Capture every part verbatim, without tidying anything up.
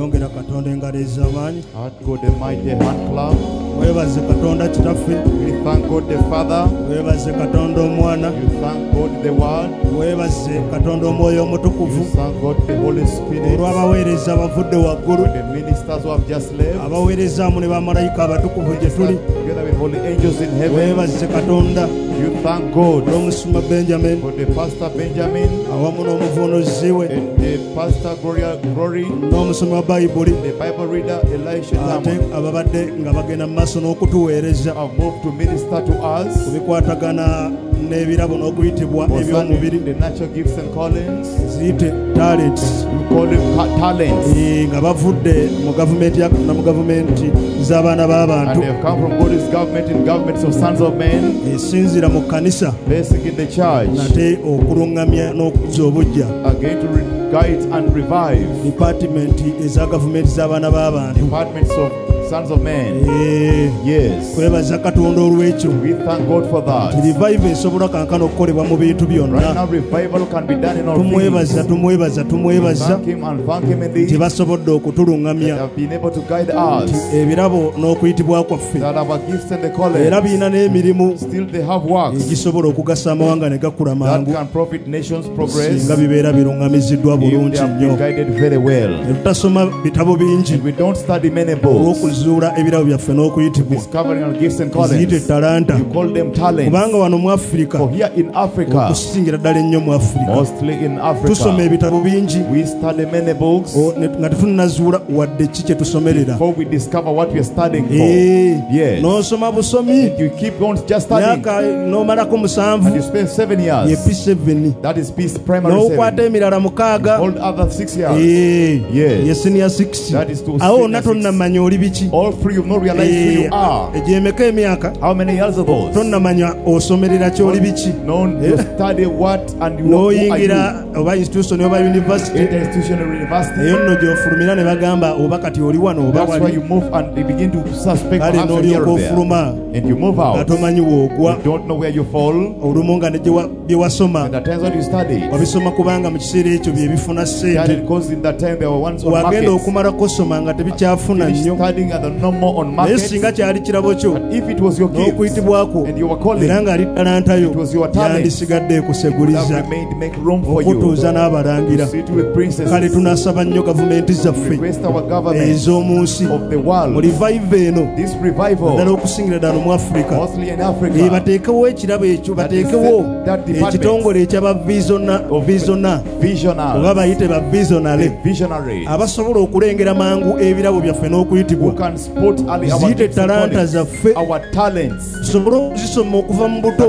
yongera katonda engalo ez'amaanyi. Heart God the mighty hand clap. Weebaze katonda kitaffe. We thank God the Father. Weebaze katonda omwana. You thank God the Word. Weebaze katonda omwoyo omutukuvu. You thank God the Holy Spirit. Olw'abaweereza abavudde waggulu. The ministers who have just left. Abaweerezaamu ne bamalayika abatukuvu gye tuli. Together with holy angels in heaven. Weebaze katonda. You thank God N'omusuma Benjamin. for the pastor Benjamin. Awamu n'omuvuunuzi we. And the pastor Gloria Glory. N'omusoma wa Bayibuli. The Bible reader Elisha Ate Lamont. ababadde nga bagenda mu maaso n'okutuweereza. Have moved to minister to us. Kubikwatagana n'ebirabo n'okuyitibwa eby'omubiri. The natural gifts and callings. Ziyite talents. We call them talents. Nga bavudde mu gavumenti ya na mu gavumenti z'abaana b'abantu. And they have come from God's government and governments of sons of men. Esinzira mu kanisa. Basic in the church. Nate okulungamya n'okuzza obujja. Again to guide and revive. Department eza gavumenti z'abaana b'abantu. Departments of sons of men. Yes. Kwebaza katonda olw'ekyo. We thank God for that. Revive esobola kankana okukolebwa mu bintu byonna. Right now revival can be done in all things. Tumwebaza tumwebaza tumwebaza. Thank him and thank him indeed. Tebasobodde okutulungamya. They have been able to guide us. Ebirabo n'okuyitibwa kwaffe. That our gifts and the callings. Era biina n'emirimu. Still they have works. Egisobola okugasa amawanga ne gakula mangu. That can profit nations progress. Singa bibeera birungamiziddwa bulungi nnyo. Guided very well. Tutasoma bitabo bingi. We don't study many books. Okuzuula ebirabo byaffe n'okuyitibwa. Discovering our gifts and callings. Ziyite talanta. You call them talents. Kubanga wano mu Africa. For here in Africa. Okusingira ddala ennyo mu Africa. Mostly in Africa. Tusoma ebitabo bingi. We study many books. Nga tetunnazuula wadde ki kye tusomerera. Before we discover what we are studying for. Yes. N'osoma busomi. You keep on just studying. Myaka n'omalako musanvu. And you spend seven years. Ye P seven. That is P primary seven. N'okwata emirala mukaaga. All other six years. Yes. Ye senior six. That is to awo onna tonnamanya oli biki. All three you not realize who you are. Egyemeka emyaka. How many years ago? Tonnamanya osomerera ki oli biki. Known you study what and you n'oyingira oba institution oba university. Institution or university. Eyo nno gy'ofulumira ne bagamba oba kati oli wano oba wali. That's why you move and they begin to suspect perhaps you're there. And you move out. You don't know where you fall. And at times when you study. Studied because in that time there were ones on markets. Studying at the normal on markets. And if it was your gift and you were calling, it was your talent. It would have remained, make room for you. To sit with princesses. Request our government of the world. This revival. Mostly in Africa. bateekewo ekirabo ekyo bateekewo ekitongole ekyabavisiona oba bayite bavisionale abasobola okulengera mangu ebirabo byaffe n'okuyitibwa ziyite talanta zaffe tusobole okuzisoma okuva mu buto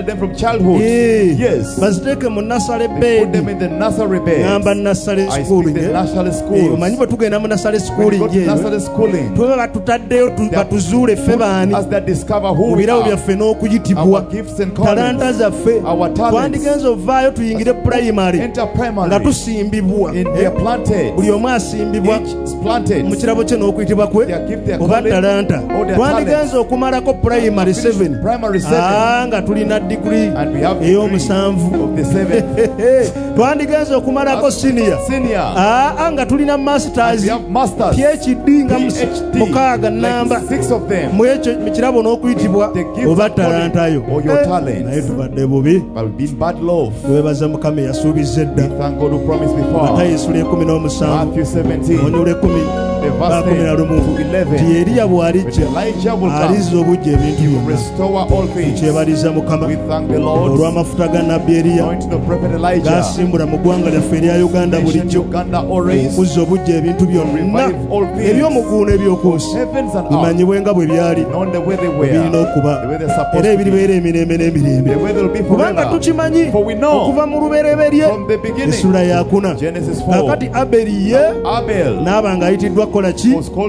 baziteeke mu nasale bedi ngamba nasale schooling omanyi bwe tugenda mu nasale schooling twebe batutaddeyo batuzuule ffe baani mu birabo byaffe n'okuyitibwa talanta zaffe twandigenza ovaayo tuyingire primary nga tusimbibwa buli omu asimbibwa mu kirabo kye n'okuyitibwa kwe oba talanta twandigenza okumalako primary seven nga tulina diguri ey'omusanvu twandigenza okumalako senior nga tulina masters P H D nga mukaaga namba mu ekyo mu kirabo n'okuyitibwa oba talanta yo naye tubadde bubi twebaza mukama eyasuubiza edda Matayo essula ekumi n'omusanvu onyula ekumi bakumi na lumu nti Eriya bw'alijja alizza obujja ebintu byonna tukyebaliza mukama olw'amafuta ga nabbi Eriya gasimbula mu ggwanga lyaffe erya Uganda bulijjo okuzza obujja ebintu byonna eby'omuguuno eby'oku nsi bimanyibwe nga bwe byali birina okuba era ebiribeera emirembe n'emirembe kubanga tukimanyi okuva mu lubereberye essula yakuna kakati Aberi ye n'aba ng'ayitiddwa kukola ki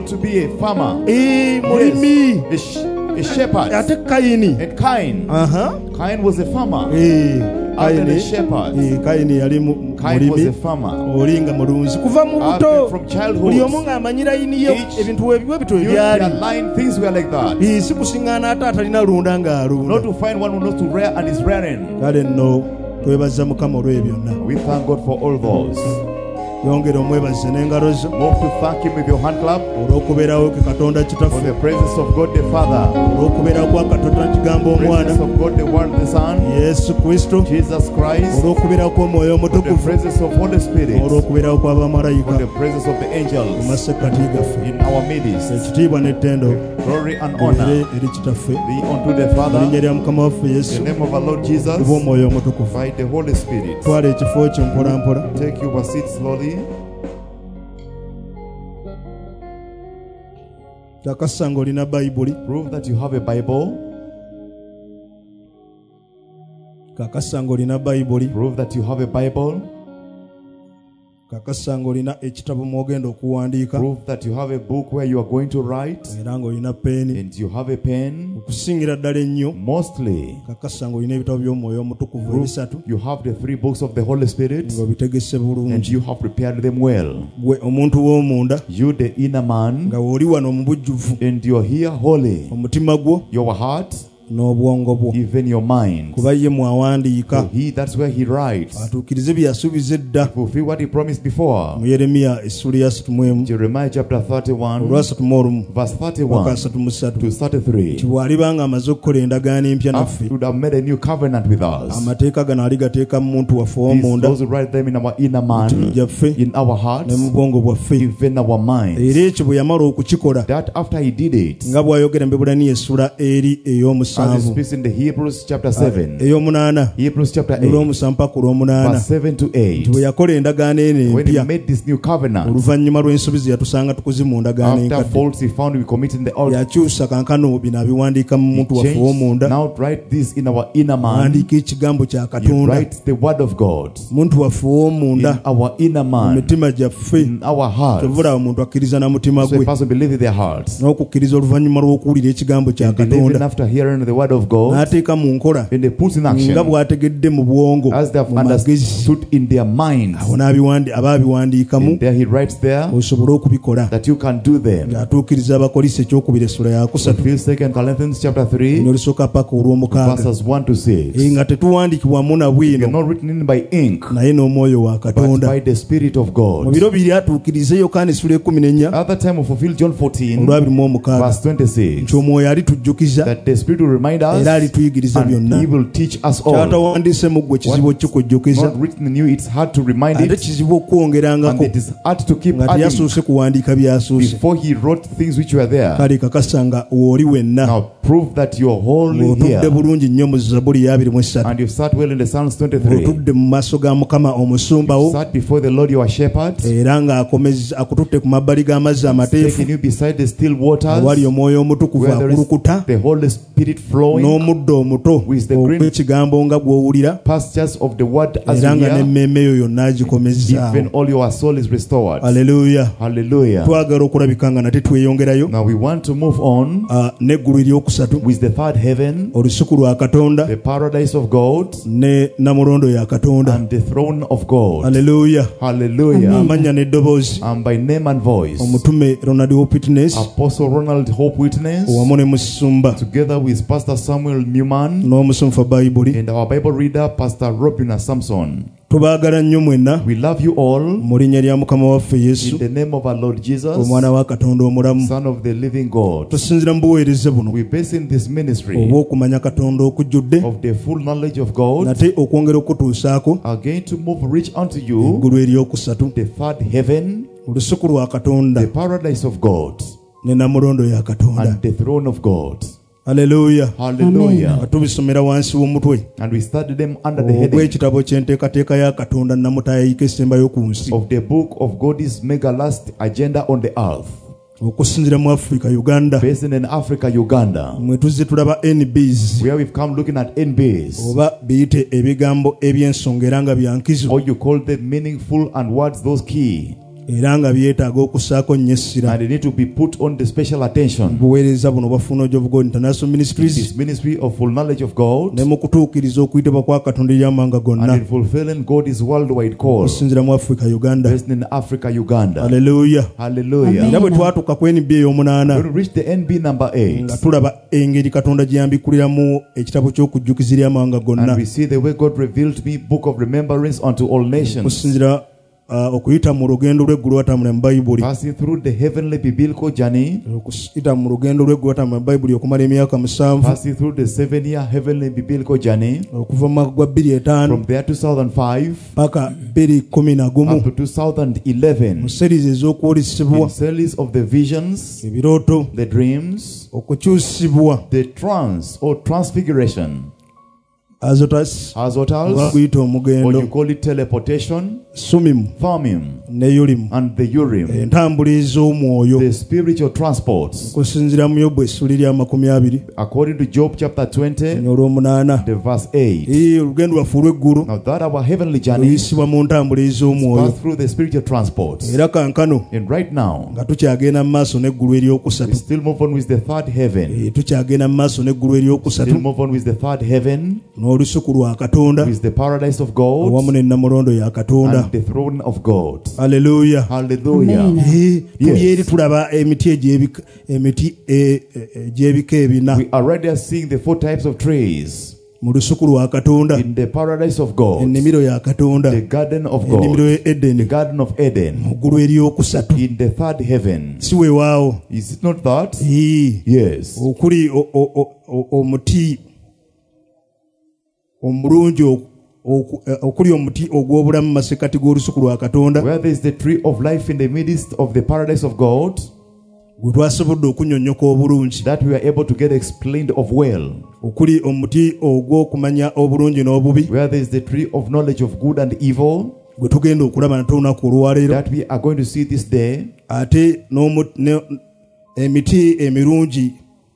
mulimi ate Kayini Kayini yali mulimi olinga mulunzi kuva mu buto buli omu ng'amanyira yiniyo ebintu webiwe bito ebyali si kusiŋŋaana ate atalina lunda ng'alunda kale nno twebaza mukama olw'ebyo byonna yongera omwebaze n'engalo zo. Move to thank him with your hand clap. Olw'okubeerawo ke Katonda kitaffe. For the presence of God the Father. Olw'okubeerawo kwa Katonda kigambo omwana. The presence of God the Word the Son. Yesu Kristo. Jesus Christ. Olw'okubeerawo kw'Omwoyo Omutukuvu. For the presence of Holy Spirit. Olw'okubeerawo kw'abamalayika. For the presence of the angels. Mu masekkati gaffe. In our midst. Ekitiibwa n'ettendo. Glory and honor. Eri kitaffe. Be unto the Father. Erinnya lya Mukama waffe Yesu. In the name of our Lord Jesus. Kuba Omwoyo Omutukuvu. By the Holy Spirit. Twala ekifo kyo mpola mpola. Take your seat slowly. Takasa ng'olina Bayibuli. Prove that you have a Bible. Kakasa ng'olina Bayibuli. Prove that you have a Bible. Kakasa ng'olina ekitabo mw'ogenda okuwandiika. Prove that you have a book where you are going to write. Era ng'olina peeni. And you have a pen. Okusingira ddala ennyo. Mostly. Kakasa ng'olina ebitabo by'Omwoyo Omutukuvu ebisatu. You have the three books of the Holy Spirit. Ng'obitegese bulungi. And you have prepared them well. Gwe omuntu w'omunda. You the inner man. Nga w'oli wano mu bujjuvu. And you are here holy. Omutima gwo. Your heart. N'obwongo bwo. Even your mind. Kuba ye mwawandiika. So he, that's where he writes. Atuukirize bye yasuubiza edda. Fulfill what he promised before. Mu Yeremiya essula ya asatu mu emu. Jeremiah chapter thirty-one. Olwasatu mu olumu. Verse thirty-one. Asatu mu ssatu. To thirty-three. Nti bw'alibanga amaze okukola endagaano empya naffe. Would have made a new covenant with us. Amateeka gano aligateeka mu muntu waffe w'omunda. Those who write them in our inner man. In our hearts. Ne mu bwongo bwaffe. Even our minds. Era ekyo bwe yamala okukikola. That after he did it. Nga bw'ayogera mu Ebulaniya essula eri ey'omusanvu. Hebrews chapter seven. Eyomunana. Hebrews chapter eight. Verse seven to eight. Bwe yakola endagaano eno empya. When he made this new covenant. Oluvannyuma lw'ensobi yatusanga tukoze mu ndagaano enkadde. After faults he found we committed the old. Yakyusa kankano bino abiwandiika mu muntu waffe w'omunda. Now write this in our inner man. Wandiika ekigambo kya Katonda. You write the word of God. Muntu waffe w'omunda. In our inner man. Mu mitima gyaffe. In our hearts. Tevula omuntu akkiriza na mutima gwe. So a person believes in their hearts. N'okukkiriza oluvannyuma lw'okuwulira ekigambo kya Katonda. After hearing the word of God. N'ateeka mu nkola. And they put in action. Nga bw'ategedde mu bwongo. As they have understood in their minds. Awo n'abiwandi abaabiwandiikamu. And there he writes there. Osobole okubikola. That you can do them. Ng'atuukiriza abakolisa ekyokubiri essula ya kusatu. Fulfill Second Corinthians chapter three. N'olusooka paka olw'omukaaga. Verses one to six. Nga tetuwandiikibwamu na bwino. Not written in by ink. Naye n'omwoyo wa Katonda. But by the Spirit of God. Mu biro biri atuukirize Yokaana essula ekkumi n'ennya. Other time we fulfill John fourteen. Olwabiri mu omukaaga. Verse twenty-six. Nti omwoyo alitujjukiza. That the Spirit will remind us. Era alituyigiriza byonna. He will teach us all. Kyatawandiise mu ggwe kizibu okukujjukiza. Not written in you, it's hard to remind it. Ate kizibu okwongerangako. And it is hard to keep adding. Nga teyasuuse kuwandiika byasuuse. Before he wrote things which were there. Kale kakasa nga w'oli wenna. Now prove that you are wholly here. Otudde bulungi nnyo mu Zabbuli ya abiri mu essatu. And you sat well in the Psalms twenty-three. Otudde mu maaso ga Mukama omusumba wo. You sat before the Lord your shepherd. Era ng'akomeza akututte ku mabbali g'amazzi amateefu. Taking you beside the still waters. Awali omwoyo omutukuvu akulukuta. The Holy Spirit flowing. N'omuddo omuto. With the green ekigambo nga gw'owulira. Pastures of the word as you hear. Era nga n'emmeeme yo yonna agikomezza. Even all your soul is restored. Hallelujah. Hallelujah. Twagala okulabika nga nate tweyongerayo. Now we want to move on. Uh, n'eggulu eryokusatu. With the third heaven. Olusuku lwa Katonda. The paradise of God. Ne namulondo ya Katonda. And the throne of God. Hallelujah. Hallelujah. Amanya n'eddoboozi. And by name and voice. Omutume Ronald Hope Witness. Apostle Ronald Hope Witness. Wamu ne musumba. Together with Pastor Samuel Newman. N'omusumba Bayibuli. And our Bible reader Pastor Robina Samson. Tubaagala nnyo mwenna. We love you all. Mu linnya lya Mukama waffe Yesu. In the name of our Lord Jesus. Omwana wa Katonda omulamu. Son of the living God. Tusinzira mu buweereza buno. We base in this ministry. Oba okumanya Katonda okujjudde. Of the full knowledge of God. Nate okwongera okutuusaako. Again to move reach unto you. Eggulu eryokusatu. The third heaven. Olusuku lwa Katonda. The paradise of God. Ne namulondo ya Katonda. And the throne of God. Hallelujah. Hallelujah. Tubisomera wansi w'omutwe. And we studied them under the heading. Obw'ekitabo ky'enteekateeka ya Katonda namutayayika esembayo ku nsi. Of the book of God's mega last agenda on the earth. Okusinzira mu Africa, Uganda. Based in Africa, Uganda. Mwe tuzze tulaba N Bs. Where we've come looking at N Bs. Oba biyite ebigambo eby'ensonga era nga byankizo. Or you call them meaningful and words those key. Era nga byetaaga okussaako nnyo essira. And they need to be put on the special attention. Buweereza buno bwa Full Knowledge of God International Ministries. This ministry of full knowledge of God. Ne mu kutuukiriza okuyitibwa kwa Katonda eri amawanga gonna. And in fulfilling God's worldwide call. Okusinzira mu Africa, Uganda. Based in Africa, Uganda. Hallelujah. Hallelujah. Nga bwe twatuuka ku N B ey'omunaana. When we reach the N B number eight. Nga tulaba engeri Katonda gye yambikkuliramu ekitabo ky'okujjukiza eri amawanga gonna. And we see the way God revealed me book of remembrance unto all nations. Okusinzira okuyita mu lugendo lw'eggulu watambula mu Bayibuli. Passing through the heavenly biblical journey. Okuyita mu lugendo lw'eggulu watambula mu Bayibuli okumala emyaka musanvu. Passing through the seven year heavenly biblical journey. Okuva mu mwaka gwa bbiri etaano. From there two thousand five. Paka bbiri kumi na gumu. Up to two thousand eleven. Mu series ez'okwolesebwa. In series of the visions. Ebirooto. The dreams. Okukyusibwa. The trance or transfiguration. Azotas, Azotas, or you call it teleportation, Sumim, Thummim, ne Urim, and the Urim, the spiritual transports. According to Job chapter twenty, the verse eight. Now that our heavenly journey is passed through the spiritual transports. And right now, we still move on with the third heaven. Still move on with the third heaven. With the paradise of God and the throne of God. Hallelujah. Hallelujah. Yes. We are already seeing the four types of trees in the paradise of God, the garden of God, the garden of Eden, in the third heaven. Is it not that? Yes. Omulungi okuli omuti ogw'obulamu masekati g'olusuku lwa Katonda, where there is the tree of life in the midst of the paradise of God, gwe twasobodde okunnyonnyoka obulungi, that we are able to get explained of well, okuli omuti ogw'okumanya obulungi n'obubi, where there is the tree of knowledge of good and evil, gwe tugenda okulaba nate olunaku olwaleero, that we are going to see this day, ate emiti emirungi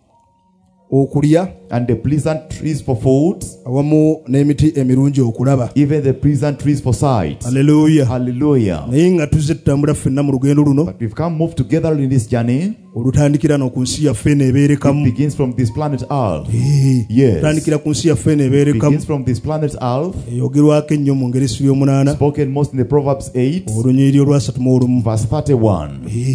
okulya, and the pleasant trees for food, awamu n'emiti emirungi okulaba, even the pleasant trees for sight. Hallelujah. Hallelujah. Naye nga tuzze tutambula ffenna mu lugendo luno, but we've come move together in this journey. Olutandikira no ku nsi yaffe n'ebeerekamu. It begins from this planet Earth. Yes. Olutandikira ku nsi yaffe n'ebeerekamu. It begins from this planet Earth. Eyogerwako ennyo mu Ngeresi y'omunaana. Spoken most in the Proverbs eight. Olunyiriri olwasatu mu olumu. Verse thirty-one.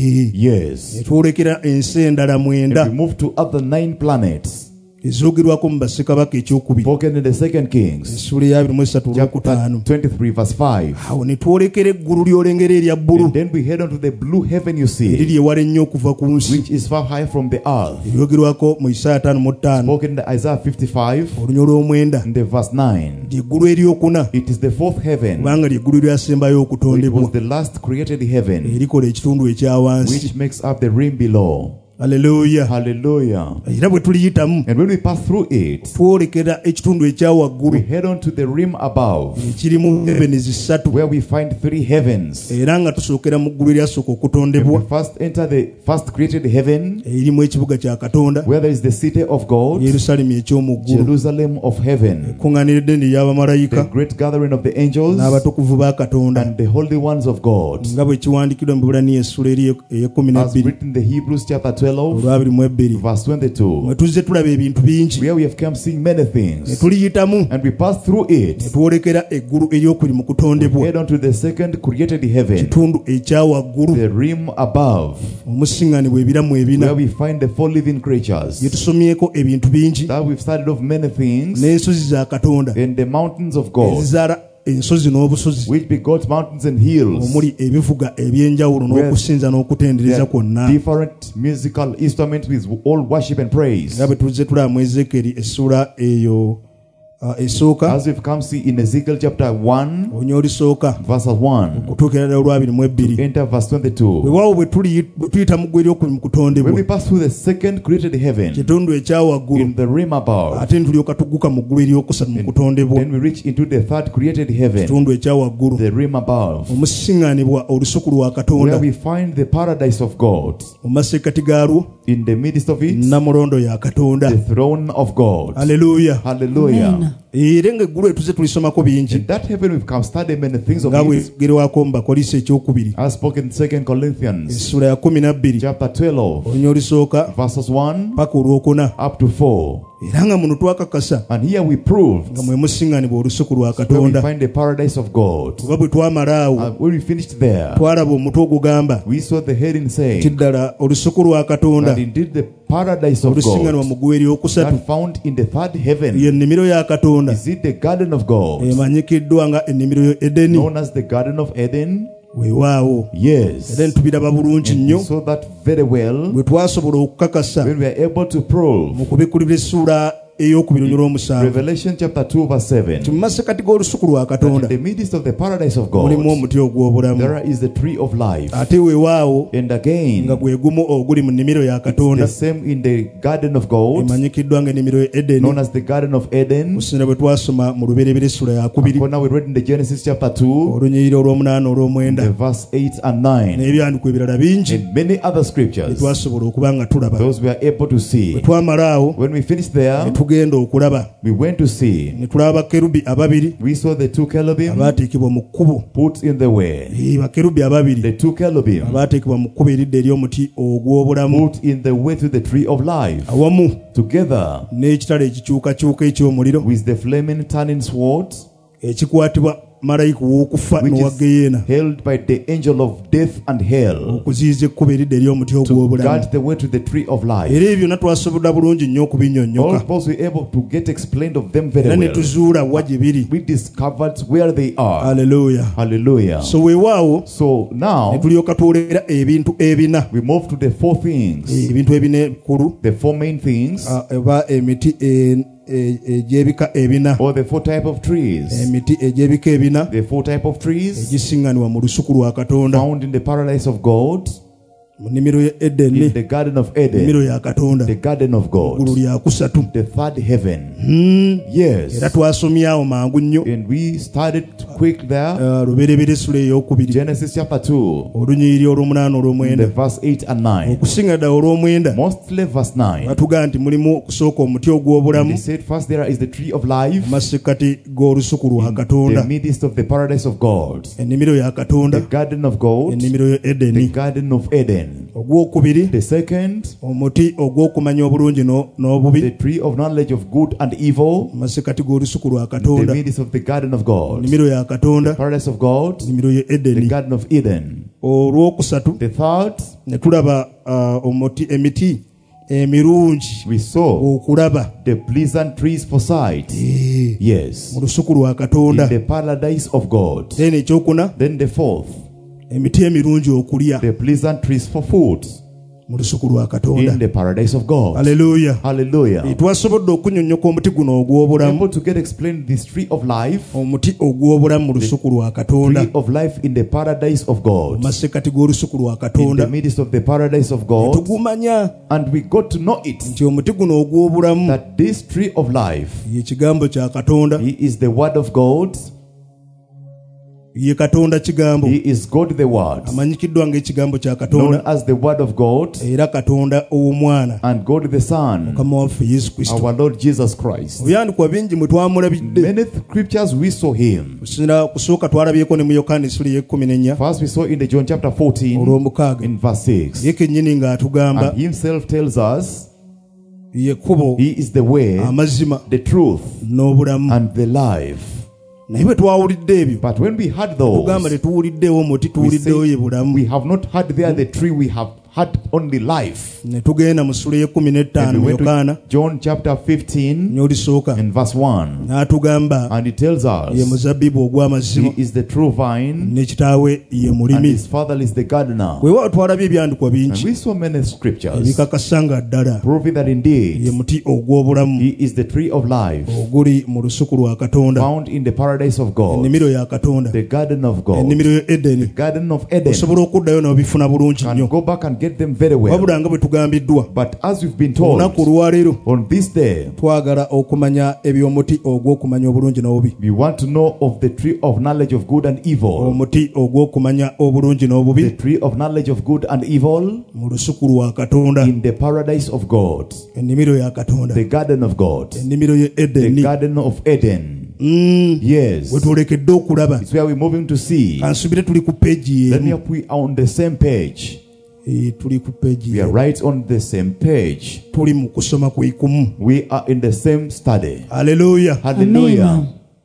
Yes. Etwolekera ensi endala mwenda. We move to other nine planets. Ezogerwako mu bassekabaka ekyokubiri. Spoken in the second Kings. Essula ya abiri mu esatu olwokutaano. twenty-three verse five. Awo ne twolekera eggulu ly'olengera erya bbulu. And then we head on to the blue heaven you see. Eriri ewala ennyo okuva ku nsi. Which is far high from the earth. Eryogerwako mu Isaaya ttaano mu ttaano. Spoken in the Isaiah fifty-five. Olunya olw'omwenda. In the verse nine. Ly'eggulu eryokuna. It is the fourth heaven. Kubanga ly'eggulu lyasembayo okutondebwa. It was the last created heaven. Erikola ekitundu ekya wansi. Which makes up the rim below. Hallelujah. Hallelujah. Era bwe tuliyitamu, and when we pass through it, twolekera ekitundu ekya waggulu, we head on to the rim above, ekirimu heavens zisatu, where we find three heavens. Era nga tusookera mu ggulu eryasooka okutondebwa, we first enter the first created heaven, erimu ekibuga kya Katonda, where there is the city of God, Yerusalemu eky'omu ggulu, Jerusalem of heaven, ekkuŋŋaaniro eddene ly'abamalayika, the great gathering of the angels, n'abatukuvu ba Katonda, and the holy ones of God, nga bwe kiwandiikidwa mu Bibulaniya essula ey'ekkumi n'ebbiri, as written in the Hebrews chapter twelve, verse twenty-two, mwe tuzze tulaba ebintu bingi, where we have come seeing many things, ne tuliyitamu, and we pass through it, ne twolekera eggulu eryokuli mu kutondebwa, we head on to the second created heaven, kitundu ekya waggulu, the rim above, omusiŋŋaanibwa ebiramu ebina, where we find the four living creatures, gye tusomyeko ebintu bingi, that we've studied of many things, n'ensozi za Katonda, and the mountains of God, ezizaala ensozi n'obusozi, which begot mountains and hills, omuli ebivuga ebyenjawulo n'okusinza n'okutendereza kwonna, different musical instruments with all worship and praise. nga bwe tuzze tulaba mu Ezeekeri essula eyo esooka, as we've come see in Ezekiel chapter one, olunya olusooka, verse one, okutuukira ddala olwabiri mu ebbiri, enter verse twenty-two. Weewaawo bwe tuyita mu ggulu eryokuli mu kutondebwa, when we pass through the second created heaven, kitundu ekya waggulu, in the rim above, ate ne tulyoka tugguka mu ggulu eryokusatu mu kutondebwa, then we reach into the third created heaven, kitundu ekya waggulu, the rim above, omusiŋŋaanibwa olusuku lwa Katonda, where we find the paradise of God, mu masekkati gaalwo, in the midst of it, namulondo ya Katonda, the throne of God. Hallelujah. Hallelujah. Era ng'eggulu etuze tulisomako bingi, in that heaven we've come study many things of nga it, bwegerwako mu Bakolisi ekyokubiri, as spoken in second Corinthians essula ya kumi na bbiri, chapter twelve, olunya olusooka verses one paka olwokuna, up to four. Era nga muno twakakasa, and here we proved, nga mwe musiŋŋaanibwa olusuku lwa where we Katonda, find the paradise of God. kuba bwe twamala awo, and when we finished there, twalaba omutwe ogugamba, we saw the heading saying, kiddala olusuku lwa Katonda, that indeed the paradise of olusiŋŋaanibwa God mu ggulu eryokusatu, that found in the third heaven, ye nnimiro ya Katonda, is it the garden of God, emanyikiddwa nga ennimiro ya Edeni, known as the garden of Eden, weewaawo yes era ntubiraba bulungi nnyo so that very well bwe twasobola okukakasa when we are able to prove mu kubikulira essula ey'okubiri olw'omusanvu Revelation chapter two verse seven mu masekati g'olusuku lwa Katonda in the midst of the paradise of God mulimu omuti ogw'obulamu there is the tree of life ate weewaawo and again nga gwe gumu oguli mu nnimiro ya Katonda the same in the garden of God emanyikiddwa ng'ennimiro ya Edeni known as the garden of Eden kusinga bwe twasoma mu lubereberye essula ya kubiri now we read in the Genesis chapter two olunyiriri olw'omunaana olw'omwenda the verse eight and nine n'ebyandiko ebirala bingi and many other scriptures twasobola okuba nga tulaba those we are able to see bwe twamalaawo when we finished there ne tugenda okulaba we went to see ne tulaba bakerubi ababiri we saw the two cherubim abaateekebwa mu kkubo put in the way ee bakerubi ababiri the two cherubim abaateekebwa mu kkubo eridda ery'omuti ogw'obulamu put in the way to the tree of life awamu together n'ekitala ekikyukakyuka eky'omuliro with the flaming turning sword ekikwatibwa malayika w'okufa n'owa Geyeena held by the angel of death and hell okuziyiza ekkubo eridda ery'omuti ogw'obulamu guard the way to the tree of life era ebyo natwasobola bulungi nnyo okubinnyonnyoka also we able to get explained of them very era ne well tuzuula wa gye biri we discovered where they are hallelujah hallelujah so weewaawo so now ne tulyoka twolera ebintu ebina we move to the four things ebintu ebina ekkulu the four main things eba emiti egyebika ebina or the four type of trees emiti egyebika ebina the four type of trees egisinganibwa mu lusuku lwa Katonda found in the paradise of God mu nnimiro ya Edeni in the garden of Eden nnimiro ya Katonda the garden of God ggulu lya kusatu the third heaven mm. yes era twasomyawo mangu nnyo and we started quick there uh, luberebere essula ey'okubiri Genesis chapter two olunyiriri olw'omunaana olw'omwenda the verse eight and nine okusinga ddala olw'omwenda mostly verse nine batugaa nti mulimu okusooka omuti ogw'obulamu they said first there is the tree of life mu masekkati g'olusuku lwa Katonda the midst of the paradise of God ennimiro ya Katonda the garden of God ennimiro ya Edeni the garden of Eden ogw'okubiri the second omuti ogw'okumanya obulungi n'obubi the tree of knowledge of good and evil mu masekkati g'olusuku lwa Katonda the midst of the garden of God ennimiro ya Katonda the paradise of God ennimiro ya Edeni the garden of Eden olwokusatu the third ne tulaba uh, omuti emiti emirungi we saw okulaba the pleasant trees for sight e, yes mu lusuku lwa Katonda in the paradise of God then ekyokuna then the fourth emiti emirungi okulya the pleasant trees for food mu lusuku lwa Katonda in the paradise of God hallelujah hallelujah twasobodde okunnyonnyoka omuti guno ogw'obulamu able to get explained this tree of life omuti ogw'obulamu mu lusuku lwa Katonda tree of life in the paradise of God masekati g'olusuku lwa in Katonda the midst of the paradise of God tugumanya and we got to know it nti omuti guno ogw'obulamu that this tree of life ye kigambo kya Katonda he is the word of God ye Katonda kigambo he is God the word amanyikiddwa ng'ekigambo kya known Katonda as the word of God era Katonda ow'omwana and God the Son mukama waffe Yesu Kristo our Lord Jesus Christ obyandikwa bingi mwe twamulabidde many scriptures we saw him kusinira kusooka twalabyeko ne mu Yokaana essula y'ekkumi n'ennya first we saw in the John chapter fourteen olw'omukaaga in verse six ye kennyini ng'atugamba and himself tells us ye kkubo he is the way amazima the truth n'obulamu and the life naye bwe twawulidde ebyo but when we heard those tugamba tetuwuliddeewo muti we, tuwuliddewo ye say, bulamu we have not heard there the tree we have had only life ne tugenda mu ssula y'ekkumi n'ettaano mu Yokaana John chapter fifteen n'olisooka in verse one n'atugamba and he tells us ye muzabbibu ogw'amazima he is the true vine ne kitaawe ye and mulimi his father is the gardener weewaawo twalabye ebyandikwa and bingi we saw many scriptures ebikakasa nga ddala proving that ye indeed muti ogw'obulamu he is the tree of life oguli mu lusuku lwa Katonda found in the paradise of God ennimiro ya Katonda the garden of God ennimiro ya Edeni the garden of Eden osobola okuddayo n'obifuna bulungi and nnyo go back and get them very well wabula nga bwe tugambiddwa but as we've been told olunaku olwaleero on this day twagala okumanya eby'omuti ogw'okumanya obulungi n'obubi we want to know of the tree of knowledge of good and evil omuti ogw'okumanya obulungi n'obubi the tree of knowledge of good and evil mu lusuku lwa Katonda in the paradise of God ennimiro ya Katonda the garden of God ennimiro ya the Edeni garden of Eden mm. yes we twolekedde okulaba it's where we're moving to see kansubire tuli ku peegi then emu we are on the same page e, tuli ku peegi we are right on the same page tuli mu kusoma kwikumu we are in the same study hallelujah hallelujah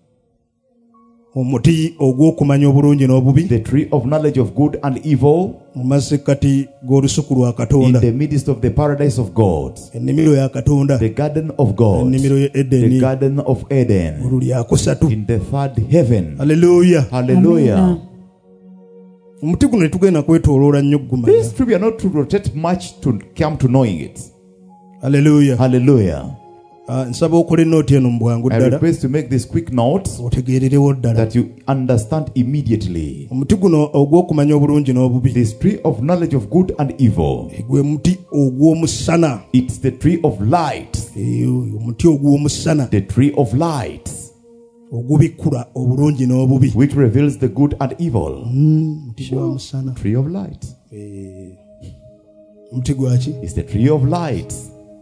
omuti ogw'okumanya obulungi n'obubi the tree of knowledge of good and evil mu masekkati g'olusuku lwa in Katonda the midst of the paradise of God ennimiro ya Katonda the garden of God ennimiro ya the Edeni garden of Eden olu lyakusatu in the third heaven hallelujah hallelujah Omuti guno tugenda kwetooloola nnyo gumanya. This tree we are not to rotate much to come to knowing it. Hallelujah. Hallelujah. Nsaba okole note eno mu bwangu ddala. I request to make this quick note otegeererewo ddala. That you understand immediately. Omuti guno ogw'okumanya obulungi n'obubi. This tree of knowledge of good and evil. Gwe muti ogw'omusana. It's the tree of light. Omuti ogw'omusana. The tree of light. Ogubikula obulungi n'obubi. Which reveals the good and evil. Muti gw'omusana. Tree of light. Muti gwaki? It's the tree of light.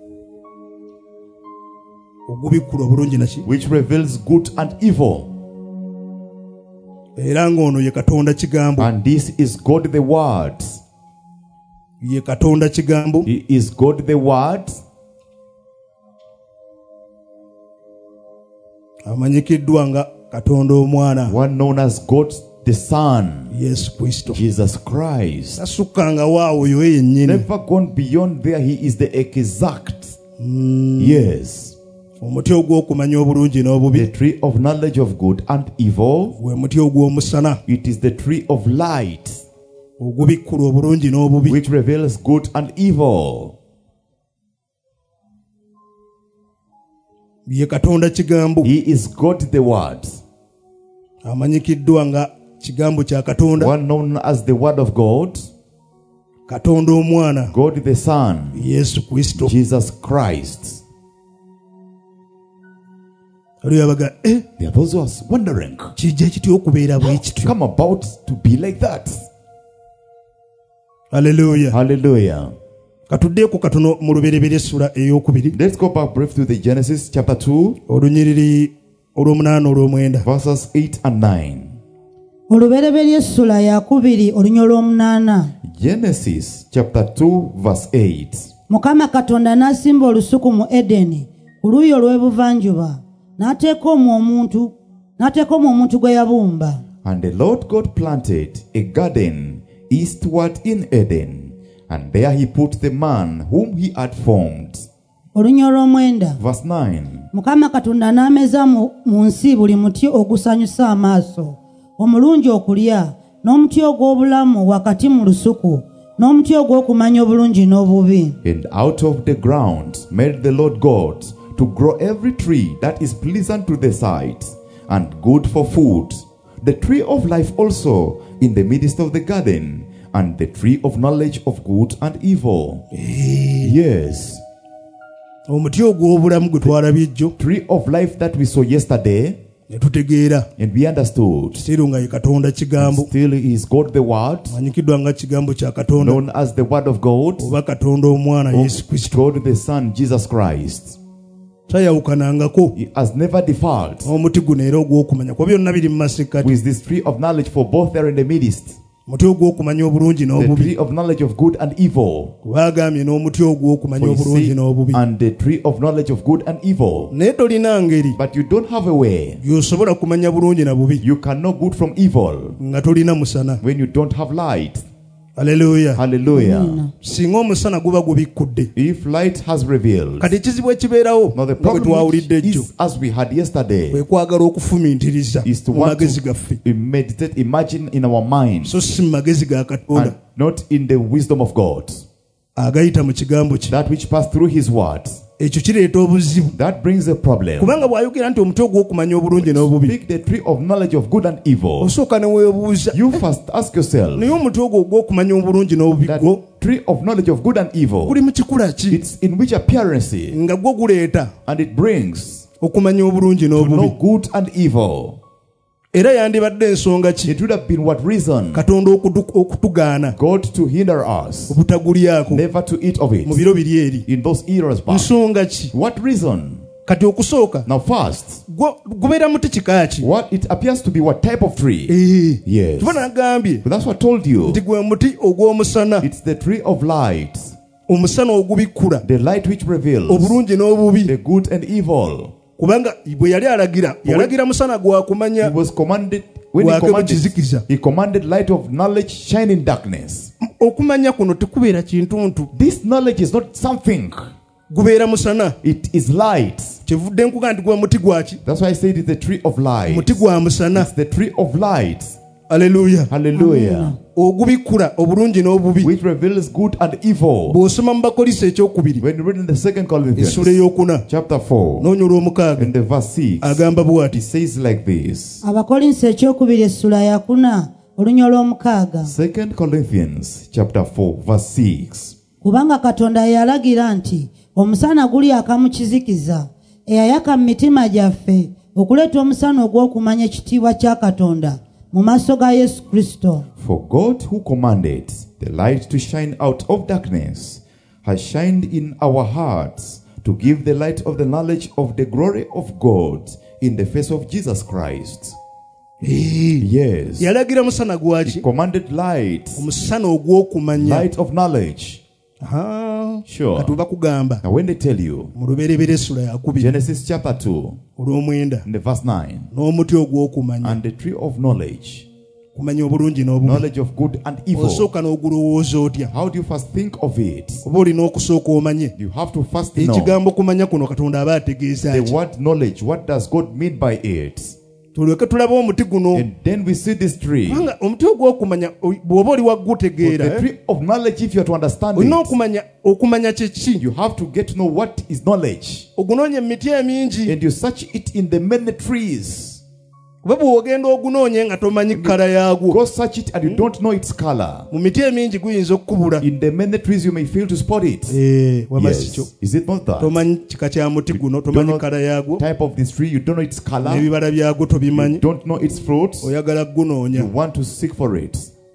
Ogubikula obulungi naki? Which reveals good and evil. Era ng'ono ye Katonda kigambo. And this is God the Word. Ye Katonda kigambo. He is God the Word. Amanyikiddwa nga Katonda omwana. One known as God the Son. Yes, Kristo. Jesus Christ. Tasukanga waawo yo yennyini. Never gone beyond there. He is the exact. Mm. Yes. Omuti ogw'okumanya obulungi n'obubi. The tree of knowledge of good and evil. Gwe muti ogw'omusana. It is the tree of light. Ogubikula obulungi n'obubi. Which reveals good and evil. Ye Katonda kigambo. He is God the Word. Amanyikiddwa nga kigambo kya Katonda. One known as the Word of God. Katonda omwana. God the Son. Yesu Kristo. Jesus Christ. There are those who are wondering. Come about to be like that. Hallelujah. Hallelujah. Let's go back brief to the Genesis chapter two. Verses eight and nine. Genesis chapter two verse eight. Mukama Katonda n'asimba olusuku mu Edeni ku luuyi olw'ebuvanjuba n'ateeka omwo omuntu n'ateeka omwo omuntu gwe yabumba. And the Lord God planted a garden eastward in Eden, and there he put the man whom he had formed. Olunya olw'omwenda. Verse nine. Mukama Katonda n'ameza mu nsi buli muti ogusanyusa amaaso omulungi okulya n'omuti ogw'obulamu wakati mu lusuku n'omuti ogw'okumanya obulungi n'obubi. And out of the ground made the Lord God to grow every tree that is pleasant to the sight and good for food, the tree of life also in the midst of the garden, and the tree of knowledge of good and evil. Yes. The tree of life that we saw yesterday. And we understood. Still he is God the Word, known as the Word of God, God the Son, Jesus Christ. He has never defiled with this tree of knowledge, for both are in the midst. The tree of knowledge of good and evil. See, and the tree of knowledge of good and evil. But you don't have a way. You can know good from evil when you don't have light. Hallelujah. Hallelujah. If light has revealed. Now the problem is, as we had yesterday, is to want to meditate, imagine in our minds, and not in the wisdom of God. That which passed through his word. That brings a problem. Speak the tree of knowledge of good and evil. You first ask yourself, that tree of knowledge of good and evil, it's in which appearance? And it brings to know good and evil. It would have been what reason God to hinder us never to eat of it in those eras back. What reason? Now first, what it appears to be what type of tree? Yes. But that's what I told you. It's the tree of light. The light which reveals the good and evil. He was commanded, when he commanded, he commanded light of knowledge shine in darkness. This knowledge is not something. It is light. That's why I said it's the tree of light. It's the tree of light. Hallelujah. Hallelujah. ogubikula obulungi n'obubi, which reveals good and evil. bw'osoma mu Bakolisi ekyokubiri When you read in the second Corinthians essula ey'okuna chapter four n'onyula omukaaga in the verse six, agamba bw'ati, he says like this. Abakolinsi ekyokubiri essula yakuna olunya olw'omukaaga. Second Corinthians chapter four verse six. Kubanga Katonda yalagira nti omusana guli akamu kizikiza, eyayaka mu mitima gyaffe okuleeta omusana ogw'okumanya ekitiibwa kya Katonda mu maaso ga Yesu Kristo. For God, who commanded the light to shine out of darkness, has shined in our hearts to give the light of the knowledge of the glory of God in the face of Jesus Christ. Yes. yalagira musana He gwaki? commanded light, Omusana ogw'okumanya. light of knowledge. Aha. Sure. Kati bakugamba Now when they tell you, mu lubereberye essula yakubiri Genesis chapter two, olw'omwenda in the verse nine, n'omuti ogw'okumanya, and the tree of knowledge, kumanya obulungi n'obubi, knowledge of good and evil. osooka n'ogulowooza otya? How do you first think of it? Oba olina okusooka omanye You have to first know ekigambo kumanya kuno Katonda aba ategeeza the ki? word knowledge. What does God mean by it? tulyoke tulabe omuti guno. And then we see this tree. Kubanga omuti ogw'okumanya bw'oba oli With waggutegeera, the tree of knowledge, if you are to understand olina it, okumanya okumanya kyeki. you have to get to know what is knowledge. Ogunoonya mu miti emingi, And you search it in the many trees. oba bw'ogenda ogunoonye nga tomanyi kkala yaagwo. Go search it and you don't know its color. Mu miti emingi guyinza okukubula. In the many trees you may fail to spot it. Eh, waba si kyo. Yes. Is it not that? Tomanyi kika kya muti guno, don't tomanyi know kkala yaagwo, Type of this tree, you don't know its color. n'ebibala byagwo You tobimanyi, don't know its fruits. oyagala You gunoonya. want to seek for it.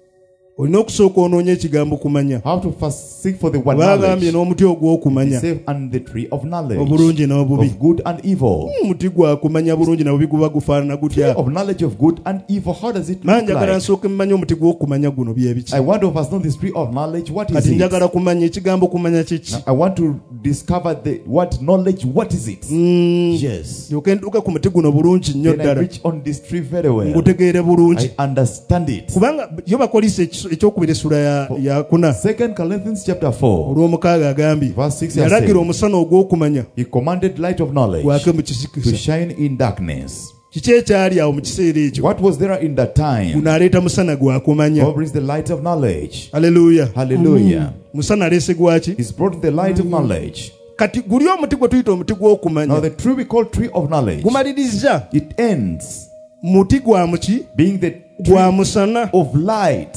Olina okusooka onoonya ekigambo kumanya. How to first seek for the word Bagambye knowledge. n'omuti ogw'okumanya Save and the tree of knowledge obulungi n'obubi. of good and evil. Omuti gwa kumanya bulungi na bubi guba gufaanana Tree gutya? of knowledge of good and evil. How does it Manje look njagala like? nsooke mmanye omuti gw'okumanya guno bye biki. I want to first know this tree of knowledge. What is Kati it? njagala kumanya ekigambo kumanya kiki. I want to discover the what knowledge. What is it? Mm. Yes. Ndyoke ntuuke ku muti guno bulungi nnyo Then I ddala. reach on this tree very well. Ngutegeere bulungi. I understand it. Kubanga yo Bakolisi ekis- ekyokubiri essula ya, ya kuna Second Corinthians chapter four, olw'omukaaga agambye verse six. yalagira omusana ogw'okumanya He commanded light of knowledge gwake mu to kizikiza. shine in darkness. Kiki ekyali awo mu kiseera ekyo? What was there in that time? Guno aleeta musana gwa kumanya. God brings the light of knowledge. Haleluya. Hallelujah. Musana aleese gwaki? He's brought the light of knowledge. Kati guli omuti gwe tuyita omuti Now gw'okumanya the tree we call tree of knowledge, gumaliriza it ends muti gwa muki being the gwa tree musana of light,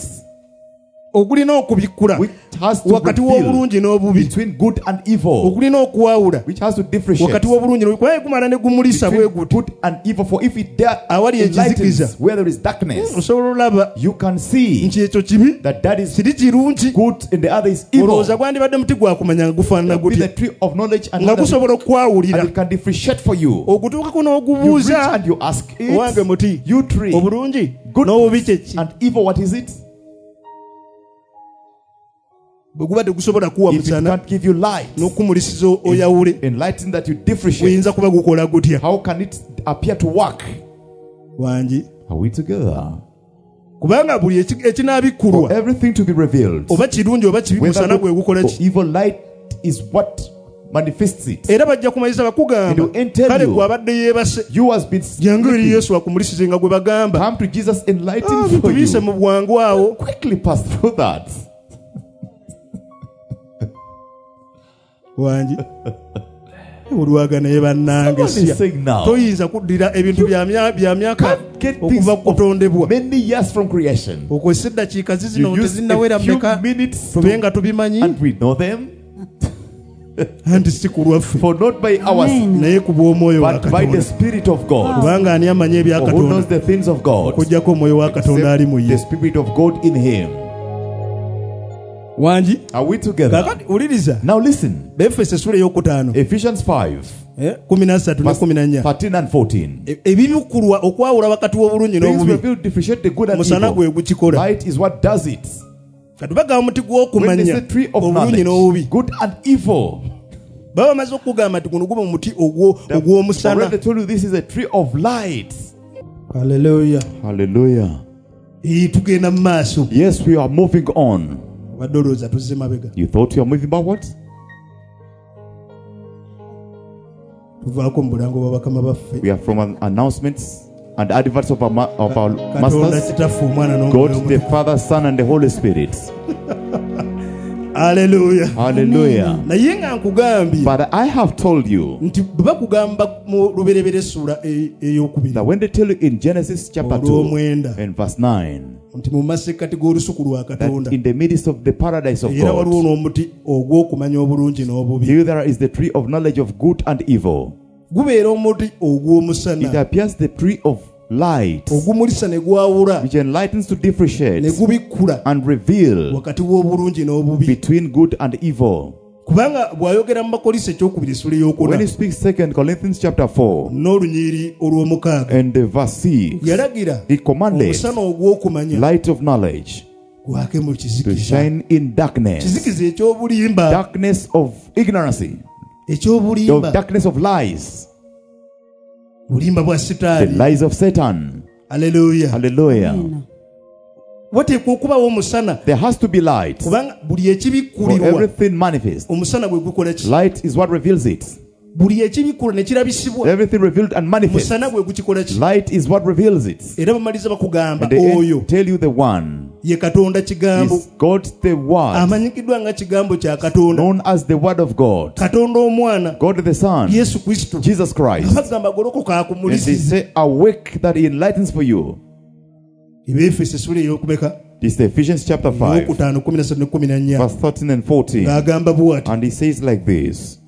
ogulina okubikkula which has to wakati reveal w'obulungi n'obubi, between good and evil, ogulina okuwawula which has to differentiate wakati w'obulungi n'obubi. Kubanga gumala ne gumulisa bwe between guti, good and evil. For if it there awali enlightens ekizikiza where there is darkness, osobola olaba you can see nti ekyo kibi that that is kiri kirungi. good and the other is evil. Olowooza gwandibadde muti gwakumanya nga gufaanana Be the guti, tree of knowledge and nga others, gusobola and okwawulira. it can differentiate for you. Ogutuukako You reach n'ogubuuza, and you ask owange it, muti you tree, obulungi good n'obubi kyeki? and evil, what is it? Bwe guba tegusobola kuwa If it musana can't give you light, n'okumulisiza oyawule, enlighten that you differentiate, guyinza kuba gukola gutya? how can it appear to work? Wangi Are we together? kubanga buli eki- For ekinaabikkulwa everything to be revealed, oba kirungi oba kibi, whether musana gwe good gukola or ki? evil, light is what manifests it. Era bajja kumaliza bakugamba, And will tell kale you, gwe abadde yeebase You has been jangu eri sleeping. Yesu akumulisize nga gwe bagamba. Come to Jesus, enlighten Ah, for bituyise you. mu bwangu awo. Quickly pass through that. Wangi olwaga naye bannange Someone is sia saying now, toyinza kuddira ebintu bya mya- bya myaka can't get things okuva of kutondebwa many years from creation. okozesa eddakiika zizino You use tezinnawera a few mmeka minutes tube to, nga tubimanyi, and we know them, anti si ku lwaffe for not by ours, Amen. naye ku bw'omwoyo wa but by the Katonda. Spirit of God. Kubanga ani amanyi ebya For who knows Katonda the things of God? okuggyako omwoyo wa Katonda ali mu Except ye. the Spirit of God in him. Wangi Are we together? kakati wuliriza Now listen. Befeso essula ey'okutaano Ephesians five, eh, kumi na ssatu ne kumi na nnya. thirteen and fourteen. E- ebibikkulwa okwawula wakati w'obulungi Things n'obubi, revealed differentiate the good and musana gwe evil. gukikola. Light is what does it. Kati bagamba muti When they gw'okumanya say tree of obulungi n'obubi, knowledge, good and evil, baba bamaze okugamba nti guno guba mu muti ogwo- ogw'omusana. already told you this is a tree of light. Haleluya. Hallelujah. Ee, tugenda mu maaso. Yes, we are moving on. Obadde olowooza tuzze mabega. You thought you are moving backwards? Tuvaako mu bulango bwa bakama baffe. We are from an announcements. and adverts of our, ma- of our masters, God the Father, Son, and the Holy Spirit. Hallelujah. Hallelujah. But I have told you that when they tell you in Genesis chapter two and verse nine, that in the midst of the paradise of God, here there is the tree of knowledge of good and evil. It appears the tree of light, which enlightens to differentiate and reveal between good and evil. When he speaks Second Corinthians chapter four and the verse C, he commanded light of knowledge to shine in darkness, darkness of ignorance, the darkness of lies, the lies of Satan. Hallelujah. Hallelujah. There has to be light for everything manifest. Light is what reveals it. Everything revealed and manifest. Light is what reveals it. And they tell you the one is God the Word, known as the Word of God, God the Son, Jesus Christ. And they say, awake that He enlightens for you. This is the Ephesians chapter five, verse thirteen and fourteen. And he says like this.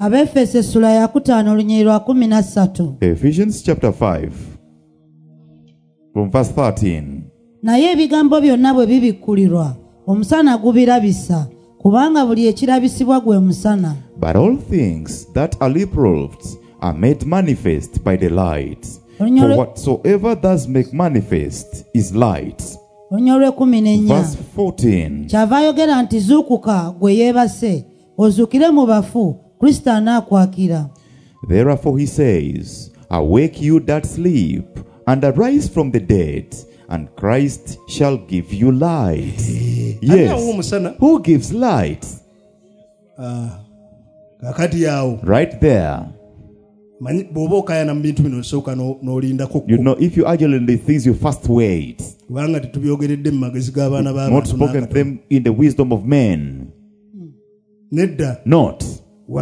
Ephesians chapter five, from verse thirteen. Naye ebigambo byonna bwe bibikkulirwa omusana gubirabisa kubanga buli ekirabisibwa gwe musana. But all things that are reproved are made manifest by the light. For whatsoever does make manifest is light. Verse fourteen. Kyava ayogera nti zuukuka gwe yeebase ozuukire mu bafu Kristo anaakwakira. Therefore he says, awake you that sleep, and arise from the dead, and Christ shall give you light. Yes. Who gives light? Right there. You know, if you argue in these things, you first wait. Not spoken them in the wisdom of men. Not.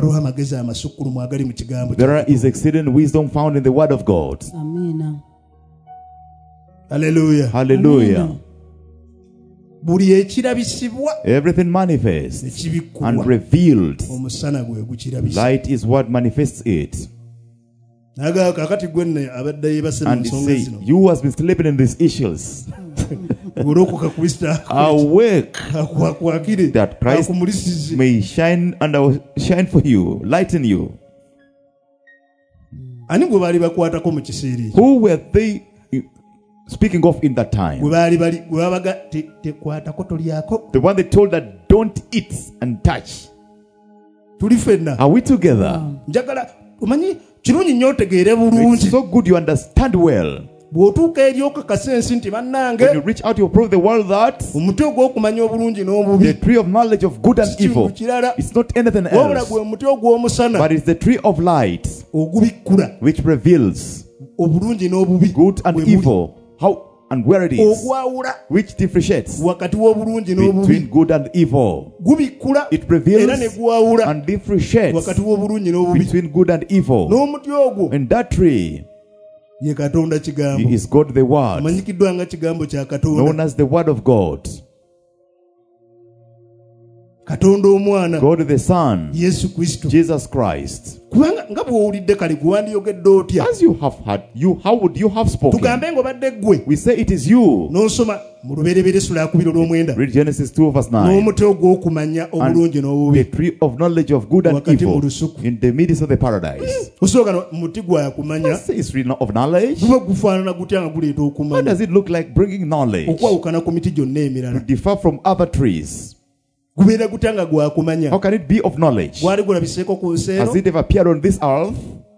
There is exceeding wisdom found in the word of God. Amen. Hallelujah. Hallelujah. Everything manifests and revealed. Light is what manifests it. And he says, you has been sleeping in these issues. Awake that Christ may shine and shine for you, lighten you. Who were they speaking of in that time? The one they told that don't eat and touch. Are we together? It's so good you understand well. When you reach out, you prove the world that the tree of knowledge of good and evil is not anything else, but it's the tree of light which reveals good and evil, how and where it is, which differentiates between good and evil. It reveals and differentiates between good and evil. And that tree, He is God the Word, known as the Word of God. God the Son, Jesus Christ. As you have heard, you how would you have spoken? We say it is you. Read Genesis two verse nine. And the tree of knowledge of good and evil in the midst of the paradise. It's tree of knowledge. What does it look like bringing knowledge to differ from other trees? How can it be of knowledge? Has it ever appeared on this earth?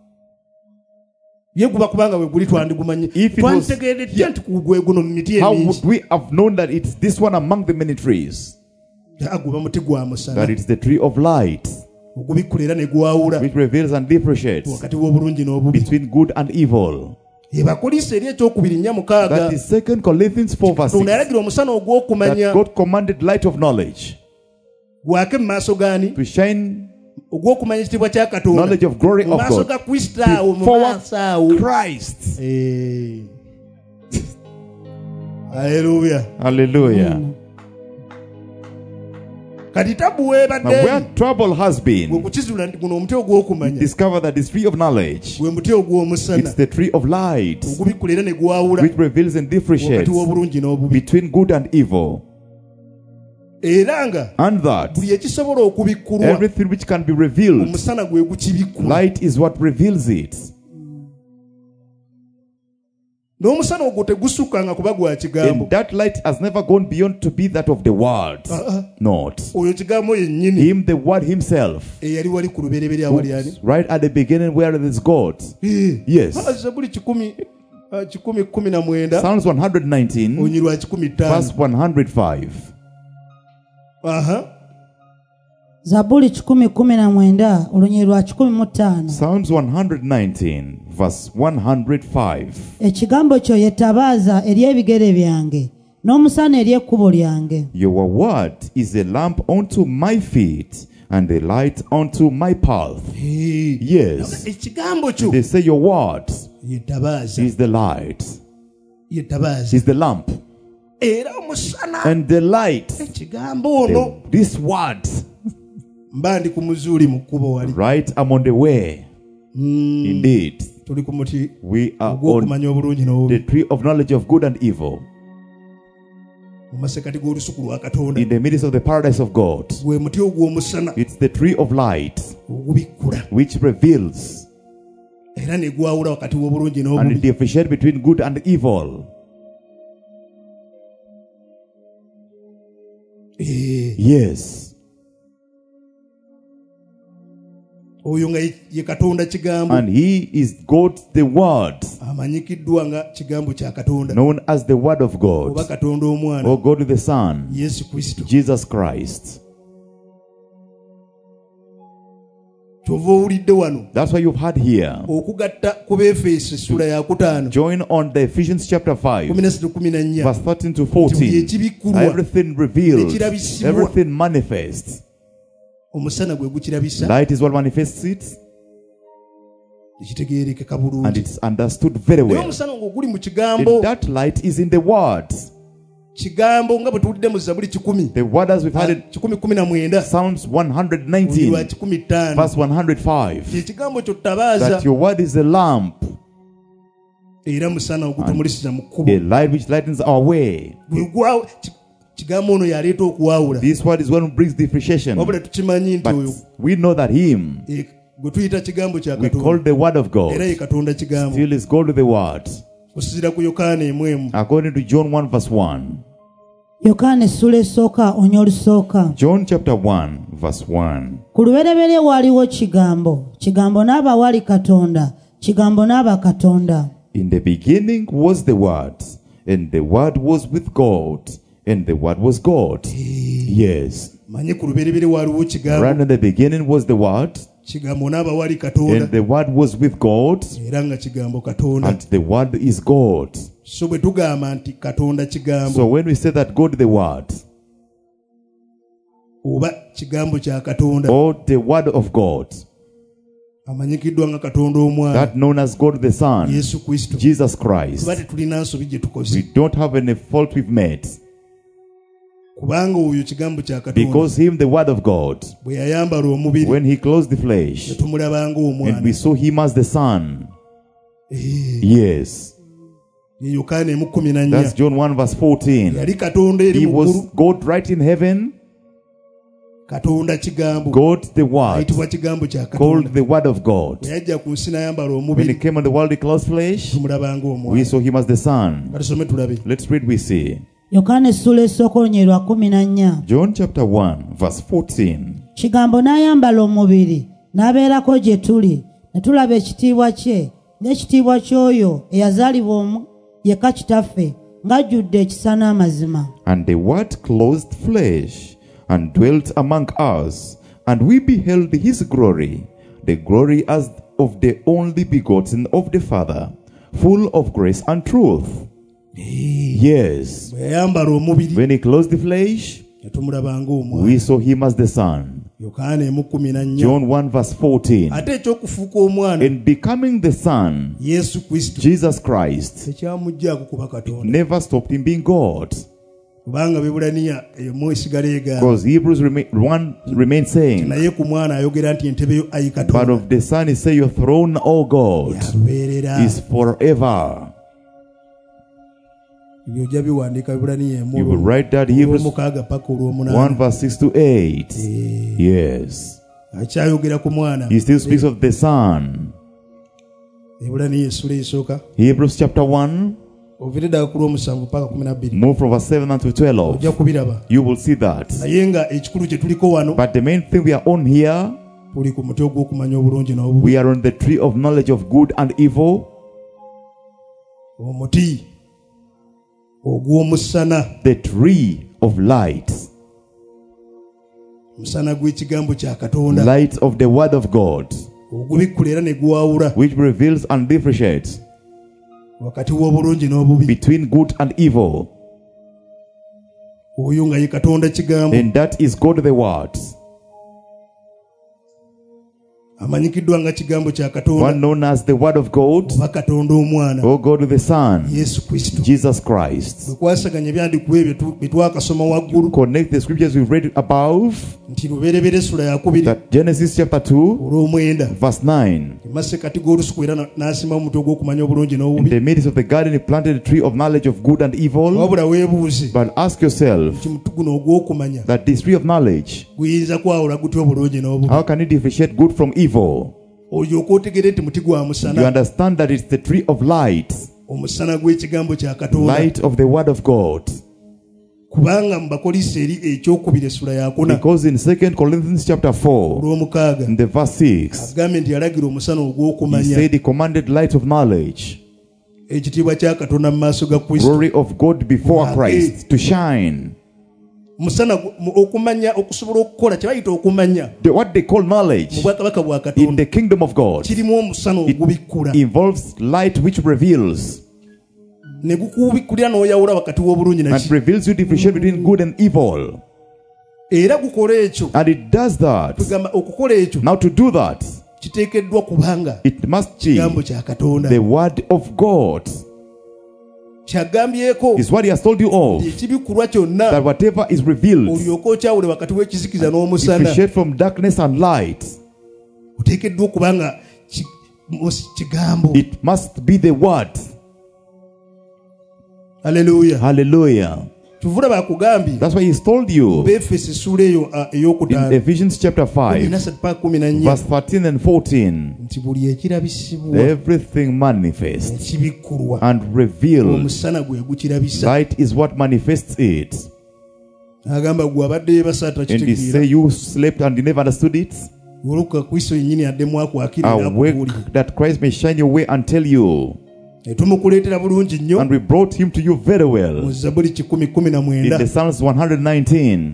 If it was here, how would we have known that it's this one among the many trees? That it's the tree of light, which reveals and differentiates between good and evil. That is Second Corinthians four verse six. That God commanded light of knowledge to shine knowledge of glory of God before Christ. Hallelujah. Hallelujah. Mm. Now where trouble has been, discover that this tree of knowledge, it's the tree of light, which reveals and differentiates between good and evil. And that everything which can be revealed, light is what reveals it. And that light has never gone beyond to be that of the world. Uh-uh. Not him, the word himself, right at the beginning where there is God. Yes. Psalms one nineteen verse one oh five. Uh-huh. Zaburi kikumi kumi na mwenda olunyi lwa kikumi mu ttaano. Psalms one nineteen verse one oh five. Ekigambo kyo yetabaaza eri ebigere byange n'omusana eri ekkubo lyange. Your word is a lamp unto my feet and a light unto my path. Hey. Yes. Ekigambo kyo. They say your word yetabaaza is the light. Yetabaaza is the lamp. Era omusana and the light. Ekigambo ono. This word. Mbandi kumuzuli mukubo wali. Right, I'm on the way. Mm. Indeed. We are on the tree of knowledge of good and evil. In the midst of the paradise of God. It's the tree of light which reveals and it differentiates between good and evil. Yes. And he is God the Word, known as the Word of God, or God the Son, Jesus Christ. That's why you've had here. Join on the Ephesians chapter five, verse thirteen to fourteen. Everything revealed, everything manifests. Light is what manifests it, and it's understood very well. And that light is in the word. The word as we've had it, Psalms one nineteen, verse one oh five, that your word is a lamp, a light which lightens our way. This word is one who brings differentiation. But we know that him we call the word of God still is called the word. According to John one verse one. John chapter one verse one. In the beginning was the word, and the word was with God, and the word was God. Yes. Right in the beginning was the word, and the word was with God, and the word is God. So when we say that God the word, or the word of God, that known as God the Son, Jesus Christ, we don't have any fault we've made. Because him, the word of God, when he clothed the flesh, and we saw him as the Son. Yes. That's John one verse fourteen. He was God right in heaven. God the word, called the word of God. When he came on the world, he clothed flesh, we saw him as the Son. Let's read, we see John chapter one verse fourteen. Kigambo n'ayambala omubiri n'abeerako gye tuli ne tulaba ekitiibwa kye n'ekitiibwa ky'oyo eyazaalibwa yekka kitaffe ng'ajjudde ekisa n'amazima. And the word clothed flesh and dwelt among us, and we beheld his glory, the glory as of the only begotten of the Father, full of grace and truth. Yes. When he clothed the flesh, we saw him as the Son. John one verse fourteen. In becoming the Son, Jesus Christ, it never stopped him being God. Because Hebrews remain, one remains saying, but of the Son he say, your throne, O God, is forever. You will write that Hebrews one verse six to eight. Yes. He still speaks of the Son. Hebrews chapter one. Move from verse seven to twelve. You will see that. But the main thing we are on here, we are on the tree of knowledge of good and evil. The tree of light. Light of the word of God, which reveals and differentiates between good and evil. And that is God the Word. One known as the Word of God, or God the Son, Jesus Christ. Connect the scriptures we read above, that Genesis chapter two, verse nine. In the midst of the garden he planted a tree of knowledge of good and evil. But ask yourself, that this tree of knowledge, how can you differentiate good from evil? You understand that it's the tree of light, light of the word of God. Because in Second Corinthians chapter four, in the verse six, he said he commanded light of knowledge, glory of God before Christ, to shine. The, what they call knowledge in the kingdom of God, it involves light which reveals and reveals you differentiate between good and evil. And it does that. Now to do that, it must be the word of God. Is what he has told you of, that whatever is revealed, differentiate from darkness and light. It must be the word. Hallelujah. Hallelujah. That's why he's told you in Ephesians chapter five, verse thirteen and fourteen, everything manifests and reveals. Light is what manifests it. And he say you slept and you never understood it. Awake that Christ may shine your way and tell you. And we brought him to you very well. In the Psalms one nineteen,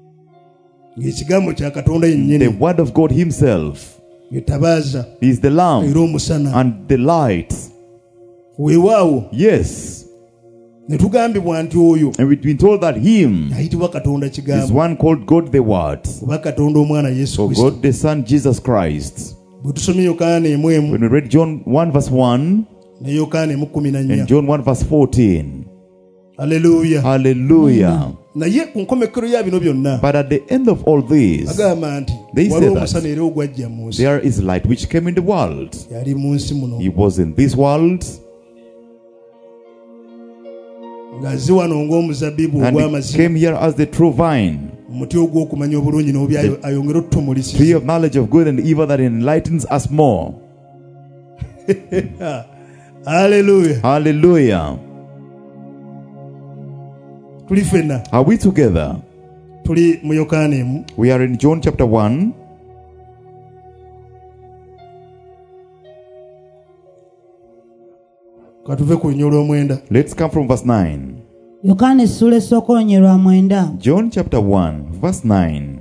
the word of God himself is the lamp and the light. Yes. And we've been told that him is one called God the Word, or God the Son, Jesus Christ. When we read John one verse one and John one verse fourteen. Hallelujah. Hallelujah. But at the end of all this, they say that there is light which came in the world. He was in this world, and he came here as the true vine, the tree of knowledge of good and evil that enlightens us more. Hallelujah. Hallelujah. Are we together? We are in John chapter one. Let's come from verse nine. John chapter one, verse nine.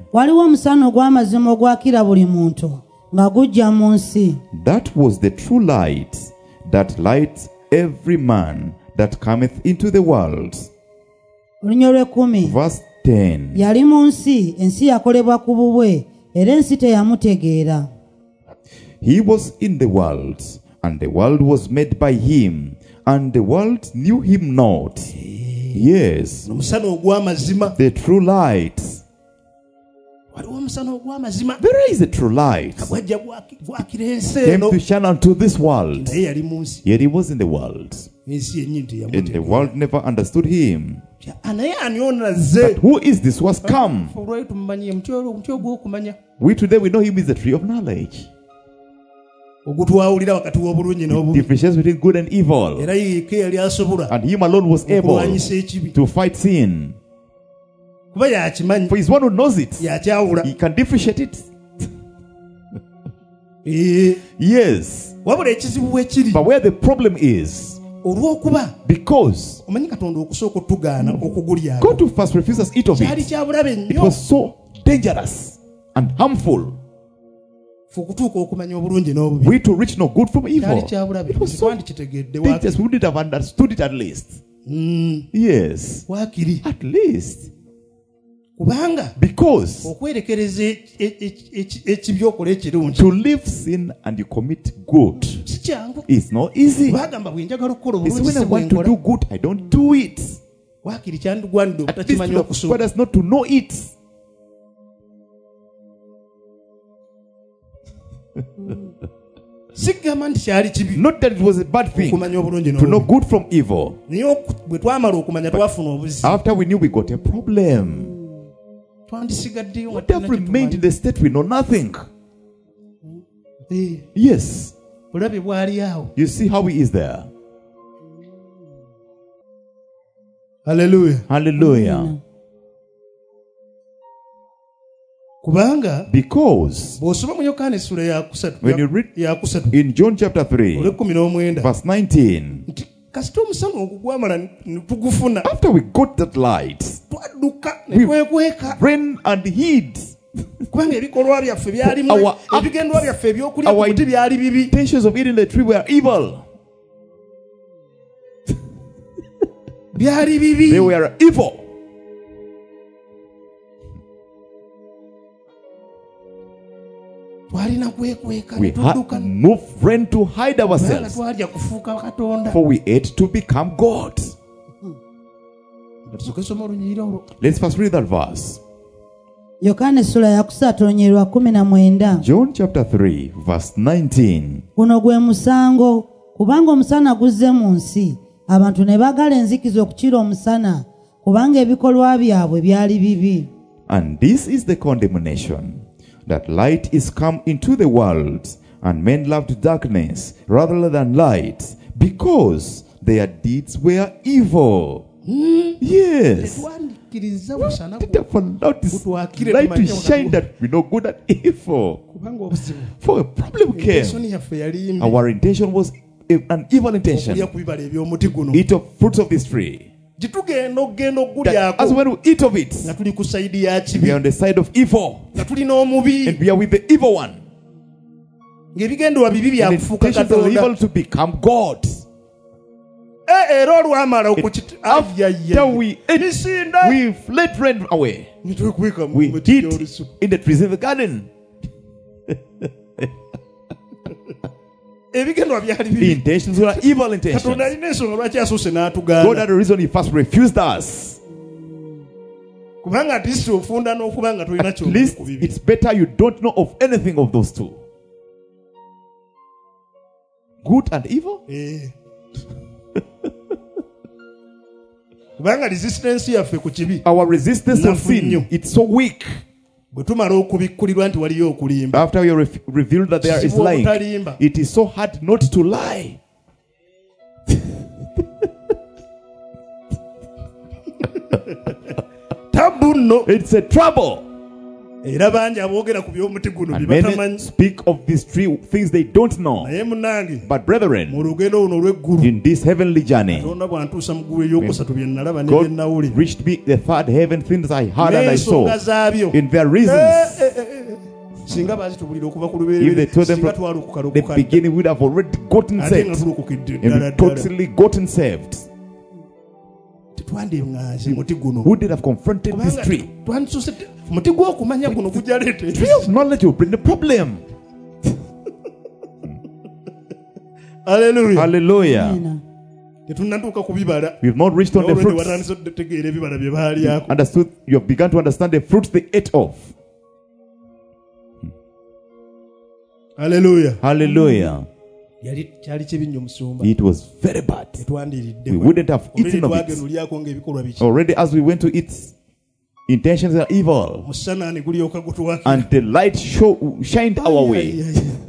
That was the true light that lights every man that cometh into the world. Verse ten. Yali mu nsi, ensi yakolebwa ku bubwe, era ensi teyamutegeera. He was in the world, and the world was made by him, and the world knew him not. Yes, the true light. There is a true light. Came to shine unto this world. Yet he was in the world, and the world never understood him. But who is this who has come? We today we know him is the tree of knowledge. It differentiates between good and evil. And him alone was able to fight sin. For he's one who knows it. He can differentiate it. Yes. But where the problem is, because God to first refuse us eat of it, it was so dangerous and harmful. We to reach no good from evil. It was so dangerous. We would have understood it at least. Mm. Yes. At least. Because to leave sin and you commit good is not easy. It's when I want to do good, I don't do it. At least God has not to know it. Not that it was a bad thing to know good from evil. After we knew, we got a problem. What have remained in the state we know nothing. Yes. You see how he is there. Hallelujah. Hallelujah. Because when you read in John chapter three, verse nineteen, after we got that light, we ran and hid. Our, our intentions of eating the tree were evil. They were evil. We had no friend to hide ourselves, for we ate to become God. Let's first read that verse. John chapter three, verse nineteen. Guno gwe musango, kubanga omusana guzze mu nsi, abantu ne bagala enzikiza okukira omusana, kubanga ebikolwa byabwe byali bibi. And this is the condemnation, that light is come into the world, and men loved darkness rather than light, because their deeds were evil. Mm. Yes. Did have allowed this light to shine that we know good and evil? For a problem came. Our intention was an evil intention. Eat of fruits of this tree. That as when we eat of it, we are on the side of evil, and we are with the evil one. And the intention of the evil to become God. After we ate, we fled ran away. We hid in the trees in the garden. The intentions were evil intentions. God had a reason he first refused us. At least it's better you don't know of anything of those two. Good and evil? Our resistance of sin, it's so weak. After you re- reveal that there is lying, it is so hard not to lie. It's a trouble. And many speak of these three things they don't know. But brethren, in this heavenly journey, God reached me the third heaven, things I heard and I saw in their reasons. singa bazitubulira okuva ku If they told them lubeerera from the beginning, we would have already gotten saved. And we totally gotten saved. Who did have confronted this tree? Tree of knowledge will bring the problem. Hallelujah. Hallelujah. We have not reached on the fruits. Understood, you have begun to understand the fruits they ate of. Hallelujah. Hallelujah. It was very bad. We wouldn't have eaten of it. Already as we went to eat, intentions are evil. And the light show, shined our way.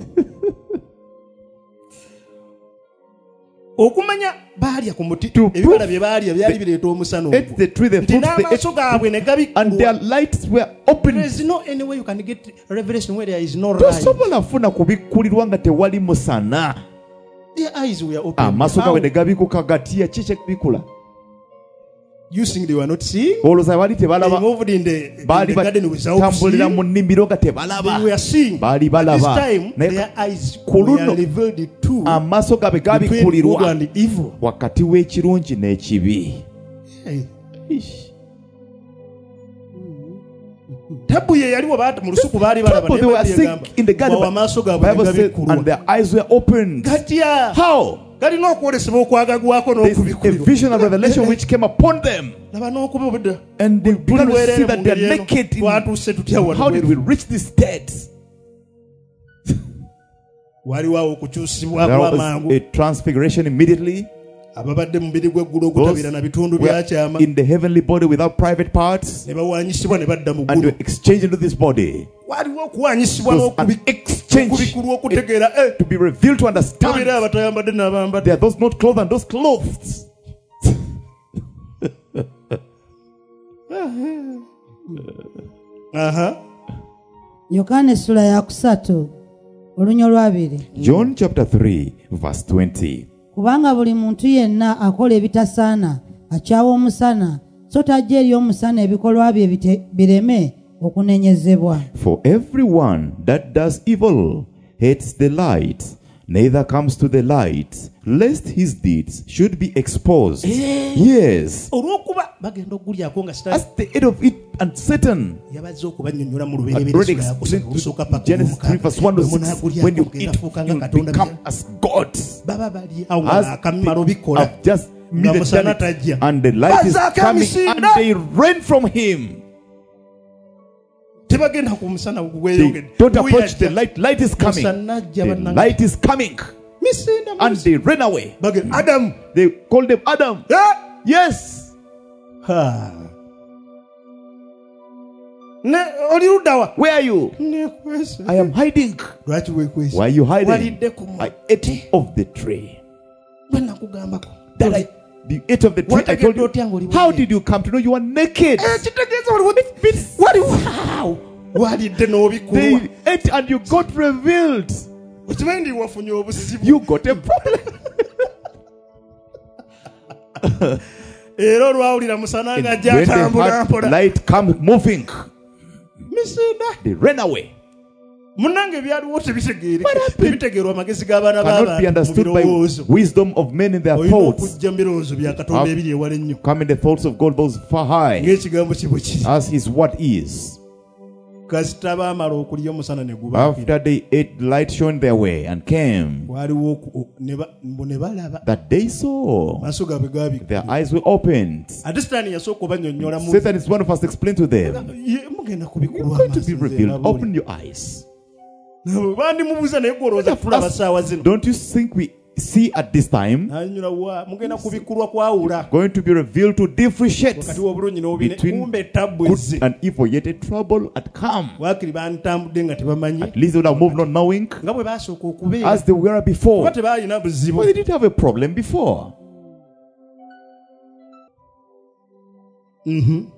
Okumanya balya ku muti ebibala bye balya byali bireeta omusana ate the tree, the fruits they ate, and their lights were open. There is no any way you can get revelation where there is no light. Tosobola funa kubikkulirwa nga tewali musana. Their eyes were open. Amaaso gaabwe ne gabikuka gati ya kiki ekibikula. You think they were not seeing? Olowooza baali tebalaba. They moved in the, in the garden without batambulira mu seeing. nnimiro nga tebalaba. They were seeing. Baali At this balaba. time, Naye their eyes ku were luno revealed to amaaso gaabwe between good gabikkulirwa and evil. wakati w'ekirungi n'ekibi. Hey. Tabu ye yaliwo baata mu lusuku baali balaba People, they were sick in the garden, Wa amaaso but gaabwe Bible said, and gabikkulwa. their eyes were opened. Gatya. How? Galina okwolesebwa okwagagwako There's a n'okubikkulirwa. vision of revelation which came upon them. Laba n'okubibudda. And they began to see that they're Tulwereere mu ngeri eno. naked. Twatuuse tutya In, wano how did we bweru? reach this state? Waliwo awo There okukyusibwa was kw'amangu. a transfiguration immediately. Ababadde mu mubiri gw'eggulu Those ogutabira na bitundu were byakyama. in the heavenly body without private parts, Ne bawaanyisibwa ne badda mu and ggulu. were exchanged into this body. Waliwo okuwaanyisibwa Those an exchange n'okubikulwa okutegeera eh, to be revealed to babeera understand. abatayambadde n'abambadde. There are those not clothed and those clothed. Aha. Yokaana essula ya kusatu olunya olwabiri. John chapter three, verse twenty. Kubanga buli muntu yenna akola ebitasaana akyawa omusana so tajja eri omusana ebikolwa bye bite- bireme okunenyezebwa. For everyone that does evil hates the light, neither comes to the light, lest his deeds should be exposed. Yes. Olw'okuba bagenda okugulyako nga As Sitaani the head of it, and Satan yabazze okubannyonnyola mu had already lubereberye explained olusooka to paka Genesis three, verse one to six, when you eat, you become as God. baba bali awo As akamala they obikola have just nga needed musana done it, tajja. and the light is Bazaako coming, emisinda. and they ran from him. Tebagenda ku musana They gweyongedde. don't approach the light. Light is coming. Musana ajja The bannange. light is coming, Misinda and musi. they ran away. Bagenda Adamu. They called him Adam. Eh? Yes. Ha. Ne oli ludda wa? Where are you? Nekwese. I am hiding. Lwaki weekwese? Why are you hiding? Walidde ku I ate of the tree. Bwe nakugambako. That I, you ate of the tree. I told you. How did you come to know you are naked? Eh, kitegeeza waliwo waliwo walidde n'obikulwa. They ate and you got revealed. Okimanyi ndi wafunye obusibu. You got a problem. Era olwawulira musana And ng'ajja when they atambula had mpola. light come moving, Misinda. they ran away. Munnange byaliwo tebitegeereka. Tebitegeerwa amagezi g'abaana Cannot be b'abantu mu understood by birowoozo. wisdom of men in their Olina thoughts. okujja mu birowoozo bya Katonda ebiri ewala ennyo. Come in the thoughts of God those far high, Ng'ekigambo kye bwe kiri. as his word is. Kasita baamala okulya omusana ne gubaakira. After they ate, light shone their way and came. Waliwo oku- ne ba- mbu ne balaba. That they saw, Maaso gaabwe gaabika. their eyes were opened. Ate Sitaani yasooka obannyonnyola mu Satan is one of us to explain to them. Ye- mugenda You're kubikulwa going to be amaaso, nze revealed. mbabuulira. Open your eyes. Bandimubuuza naye gwolowooza tulaba ssaawa zino. Don't you think we see at this time N'annyonnyola wa mugenda kubikulwa kwawula. going to be revealed to differentiate Wakati w'obulungi n'obubi ne- between kumbe ettabbu good ezze. and evil, yet a trouble had come. Waakiri bantambudde nga tebamanyi. At least they would have moved not knowing Nga bwe baasooka okubeera. as they were Kuba before. tebaalina buzibu. Well, they didn't have a problem before. Mhm.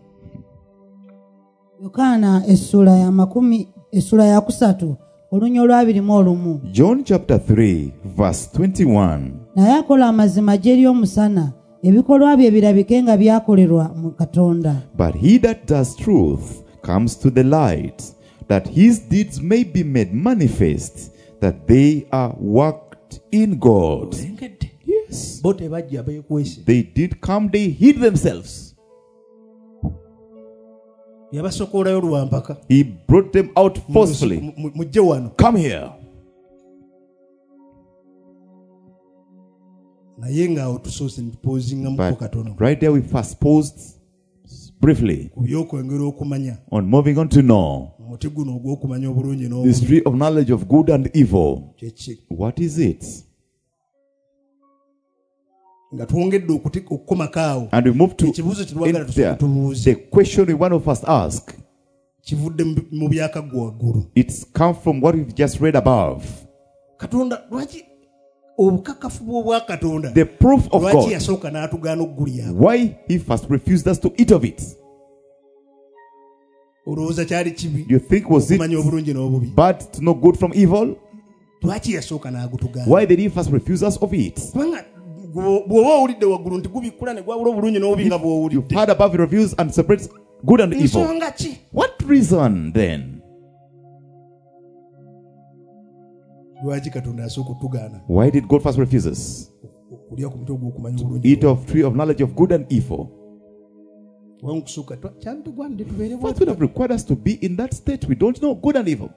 Yokaana essula ya makumi essula ya kusatu olunya olwabiri mu olumu. John chapter three, verse twenty-one. Naye akola amazima gy'eri omusana ebikolwa bye birabike nga byakolerwa mu Katonda. But he that does truth comes to the light, that his deeds may be made manifest, that they are worked in God. Yes. They did come, they hid themselves. He brought them out forcefully. Come here. But right there we first paused briefly on moving on to know this tree of knowledge of good and evil. What is it? And we move to there. The question we want to first ask, it's come from what we've just read above. The proof of God. Why he first refused us to eat of it? You think was it bad to know good from evil? Why did he first refuse us of it? You've heard above the reviews and separates good and evil. What reason then? Why did God first refuse us to eat of tree of knowledge of good and evil? What would have required us to be in that state? We don't know good and evil.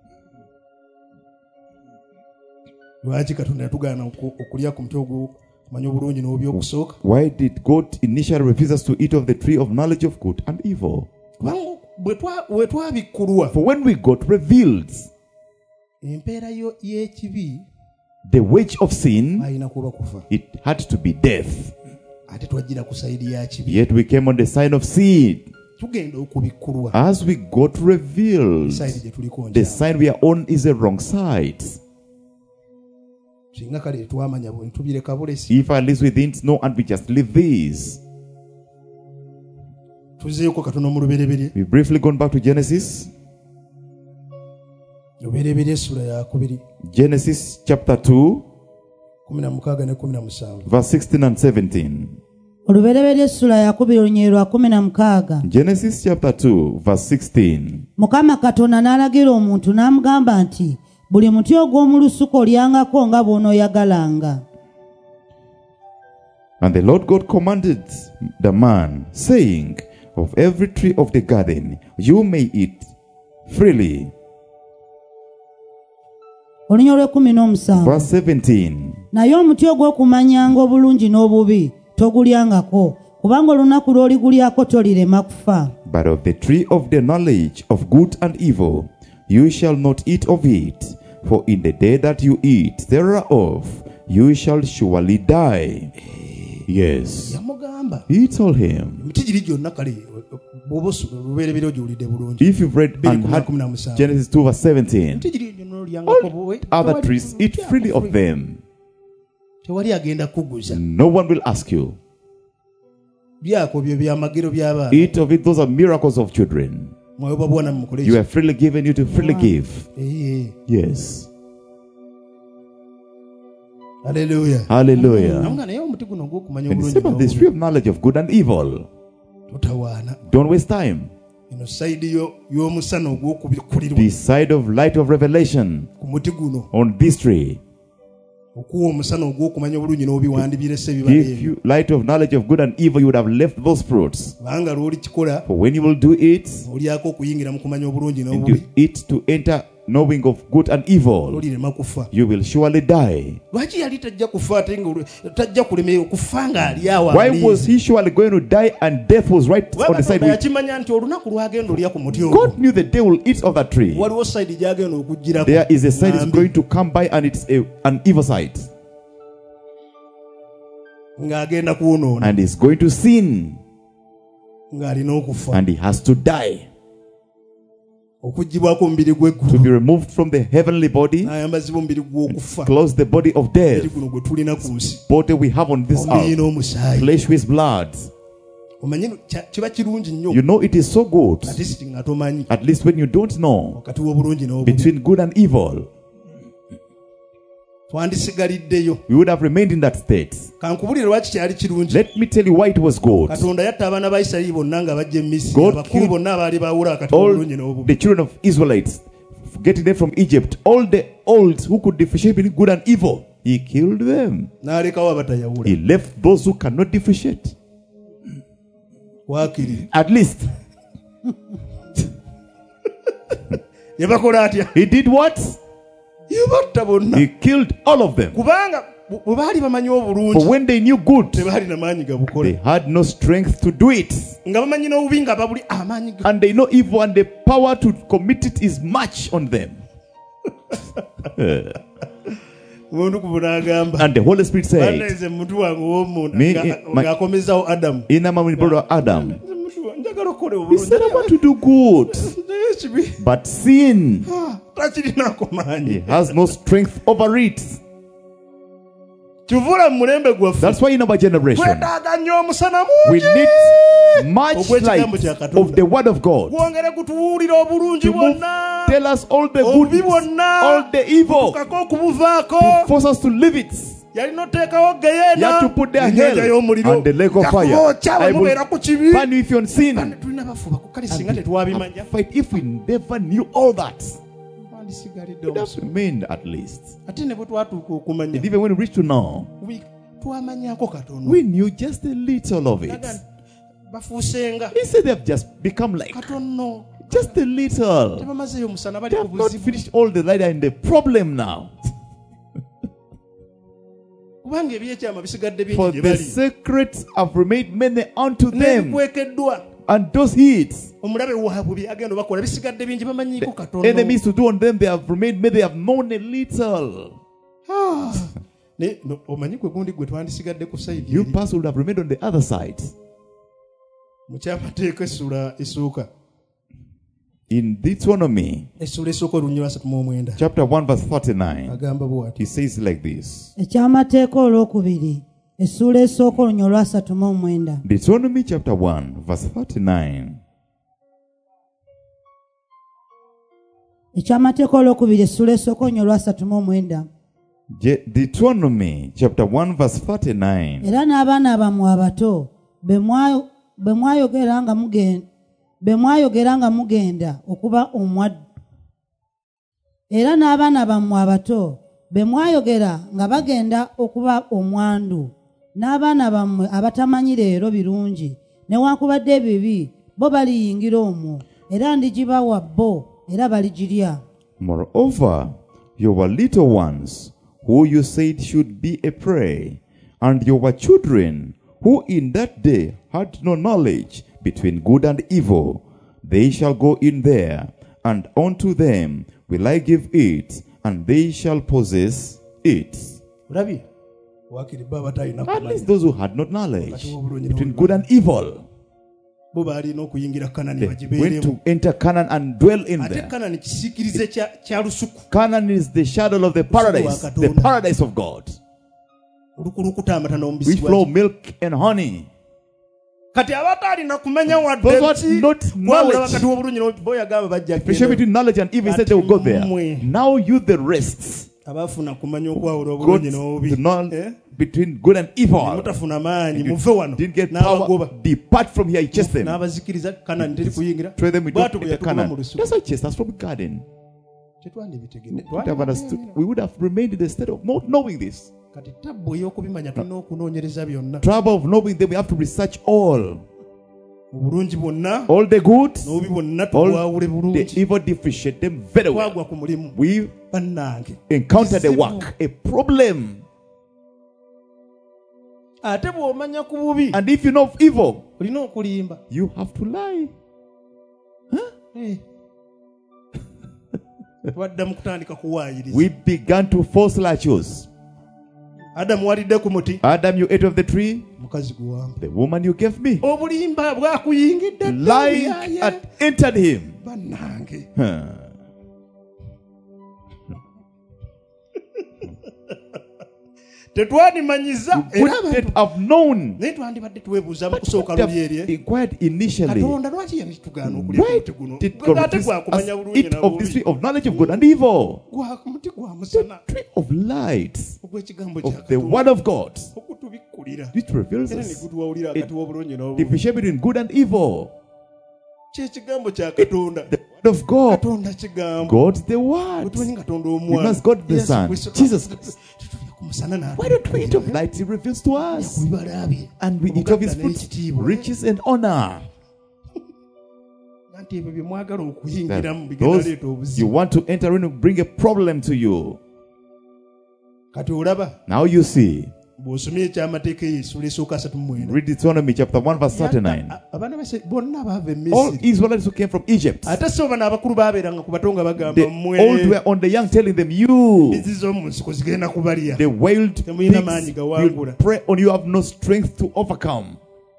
Why did God initially refuse us to eat of the tree of knowledge of good and evil? For when we got revealed, the wage of sin, it had to be death. Yet we came on the side of sin. As we got revealed, the side we are on is the wrong side. If at least we didn't know and we just leave these. We briefly gone back to Genesis. Genesis chapter two, verse sixteen and seventeen. Genesis chapter two, verse sixteen. Mukama Katonda n'alagira omuntu n'amugamba nti buli muti ogw'omu lusuku olyangako nga bw'onooyagalanga. And the Lord God commanded the man, saying, of every tree of the garden you may eat freely. Verse seventeen. Naye omuti ogw'okumanyanga obulungi n'obubi togulyangako, kubanga olunaku lw'oligulyako tolirema kufa. But of the tree of the knowledge of good and evil you shall not eat of it, for in the day that you eat thereof you shall surely die. Yes. He told him. If you've read and had Genesis two verse seventeen, all other trees, eat freely of them. No one will ask you. Eat of it, those are miracles of children. You are freely given, you to freely give. Yes. Hallelujah. Hallelujah. And it's about this tree of knowledge of good and evil. Don't waste time. The side of light of revelation on this tree. If you light of knowledge of good and evil, you would have left those fruits. For when you will do it, and you eat to enter knowing of good and evil, you will surely die. Why was he surely going to die and death was right on the side? God knew the day will eat of that tree. There is a side is going to come by and it's a, an evil side. And he's going to sin. And he has to die. To be removed from the heavenly body, close the body of death, body we have on this earth, flesh with blood. You know it is so good, at least when you don't know between good and evil. twandisigaliddeyo. We would have remained in that state. Kankubulire lwaki kyali kirungi. Let me tell you why it was good. Katonda yatta abaana ba Isirayiri bonna nga bajja e Misiri. Abakulu bonna abaali baawula akati obulungi n'obubi. The children of Israelites, getting them from Egypt, all the olds who could differentiate between good and evil, he killed them. N'alekawo abatayawula. He left those who cannot differentiate. Waakiri. At least. Yabakola atya? He did what? Yabatta bonna. He killed all of them. Kubanga bwe baali bamanyi obulungi. But when they knew good, tebaali na maanyi gabukola. They had no strength to do it. Nga bamanyi n'obubi nga babuli amaanyi. And they know evil and the power to commit it is much on them. And the Holy Spirit said, me, my, Adam. in my brother Adam, he said, I want to do good, but sin, he has no strength over it. That's why in our generation, we need much light of the word of God to move, tell us all the good, all the evil, to force us to live it. You have to put their hell and the lake of fire. I will burn you if you're on sin. And fight if we never knew all that. It has remained at least. And even when we reach to now, we knew just a little of it. He said they have just become like just a little. They have not finished all the light and the problem now. For the secrets have remained many unto them, and those heats, the enemies to do on them, they have remained many, they have known a little. You pass would have remained on the other side. In Deuteronomy, chapter one, verse thirty-nine, he says like this. Deuteronomy chapter one, verse thirty-nine. Deuteronomy chapter one, verse thirty-nine. Be mwayogeranga mugenda okuba omwaddu era n'abaana bammwe abato be mwayogera nga bagenda okuba omwandu n'abaana bammwe abatamanyi leero birungi newankubadde ebibi bo baliyingira omwo era ndigibawa bo era baligirya. Moreover, your little ones who you said should be a prey, and your children who in that day had no knowledge between good and evil, they shall go in there, and unto them will I give it, and they shall possess it. At least those who had not knowledge between good and evil, they went to enter Canaan and dwell in there. Canaan is the shadow of the paradise, the paradise of God. We flow milk and honey. Kati abatali na kumenya wadde especially between knowledge and evil, he said they will go there. Now you the rest abafuna kumanya okwawula obulungi n'obubi between good and evil, mutafuna maanyi muve wano didn't get power, depart from here. He chased them, n'abazikiriza Kanani teri kuyingira throw them with Canaan. That's why he chased us from the garden. We would have understood, we would have remained in the state of not knowing this. Trouble of knowing that we have to research all. All the good, all the evil, differentiate them very well. We encountered a work, a problem. And if you know of evil, you have to lie. Huh? We began to false latches. Adam, Adam, you ate of the tree. The woman you gave me. Lying had entered him. Huh. You wouldn't have known. You would have inquired initially. Why did God refuse us eat of this tree of knowledge of good and evil? The tree of light, of the word of God, which reveals us the differentiation between good and evil. It, the word of God. God's the word. We must God the Son. Jesus Christ. Why don't we eat of light He reveals to us? And we eat of His fruits, riches and honor. Those you want to enter in and bring a problem to you. Now you see. Read Deuteronomy chapter one verse thirty-nine. All Israelites who came from Egypt, the old were on the young telling them, you, the wild pigs will prey on you, have no strength to overcome.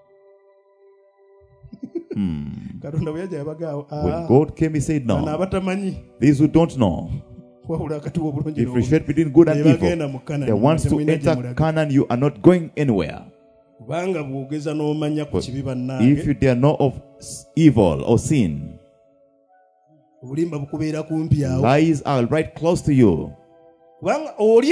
hmm. When God came, He said, no. These who don't know, differentiate between good and evil. The ones to enter Canaan, you are not going anywhere. If you dare know of evil or sin, lies are right close to you. One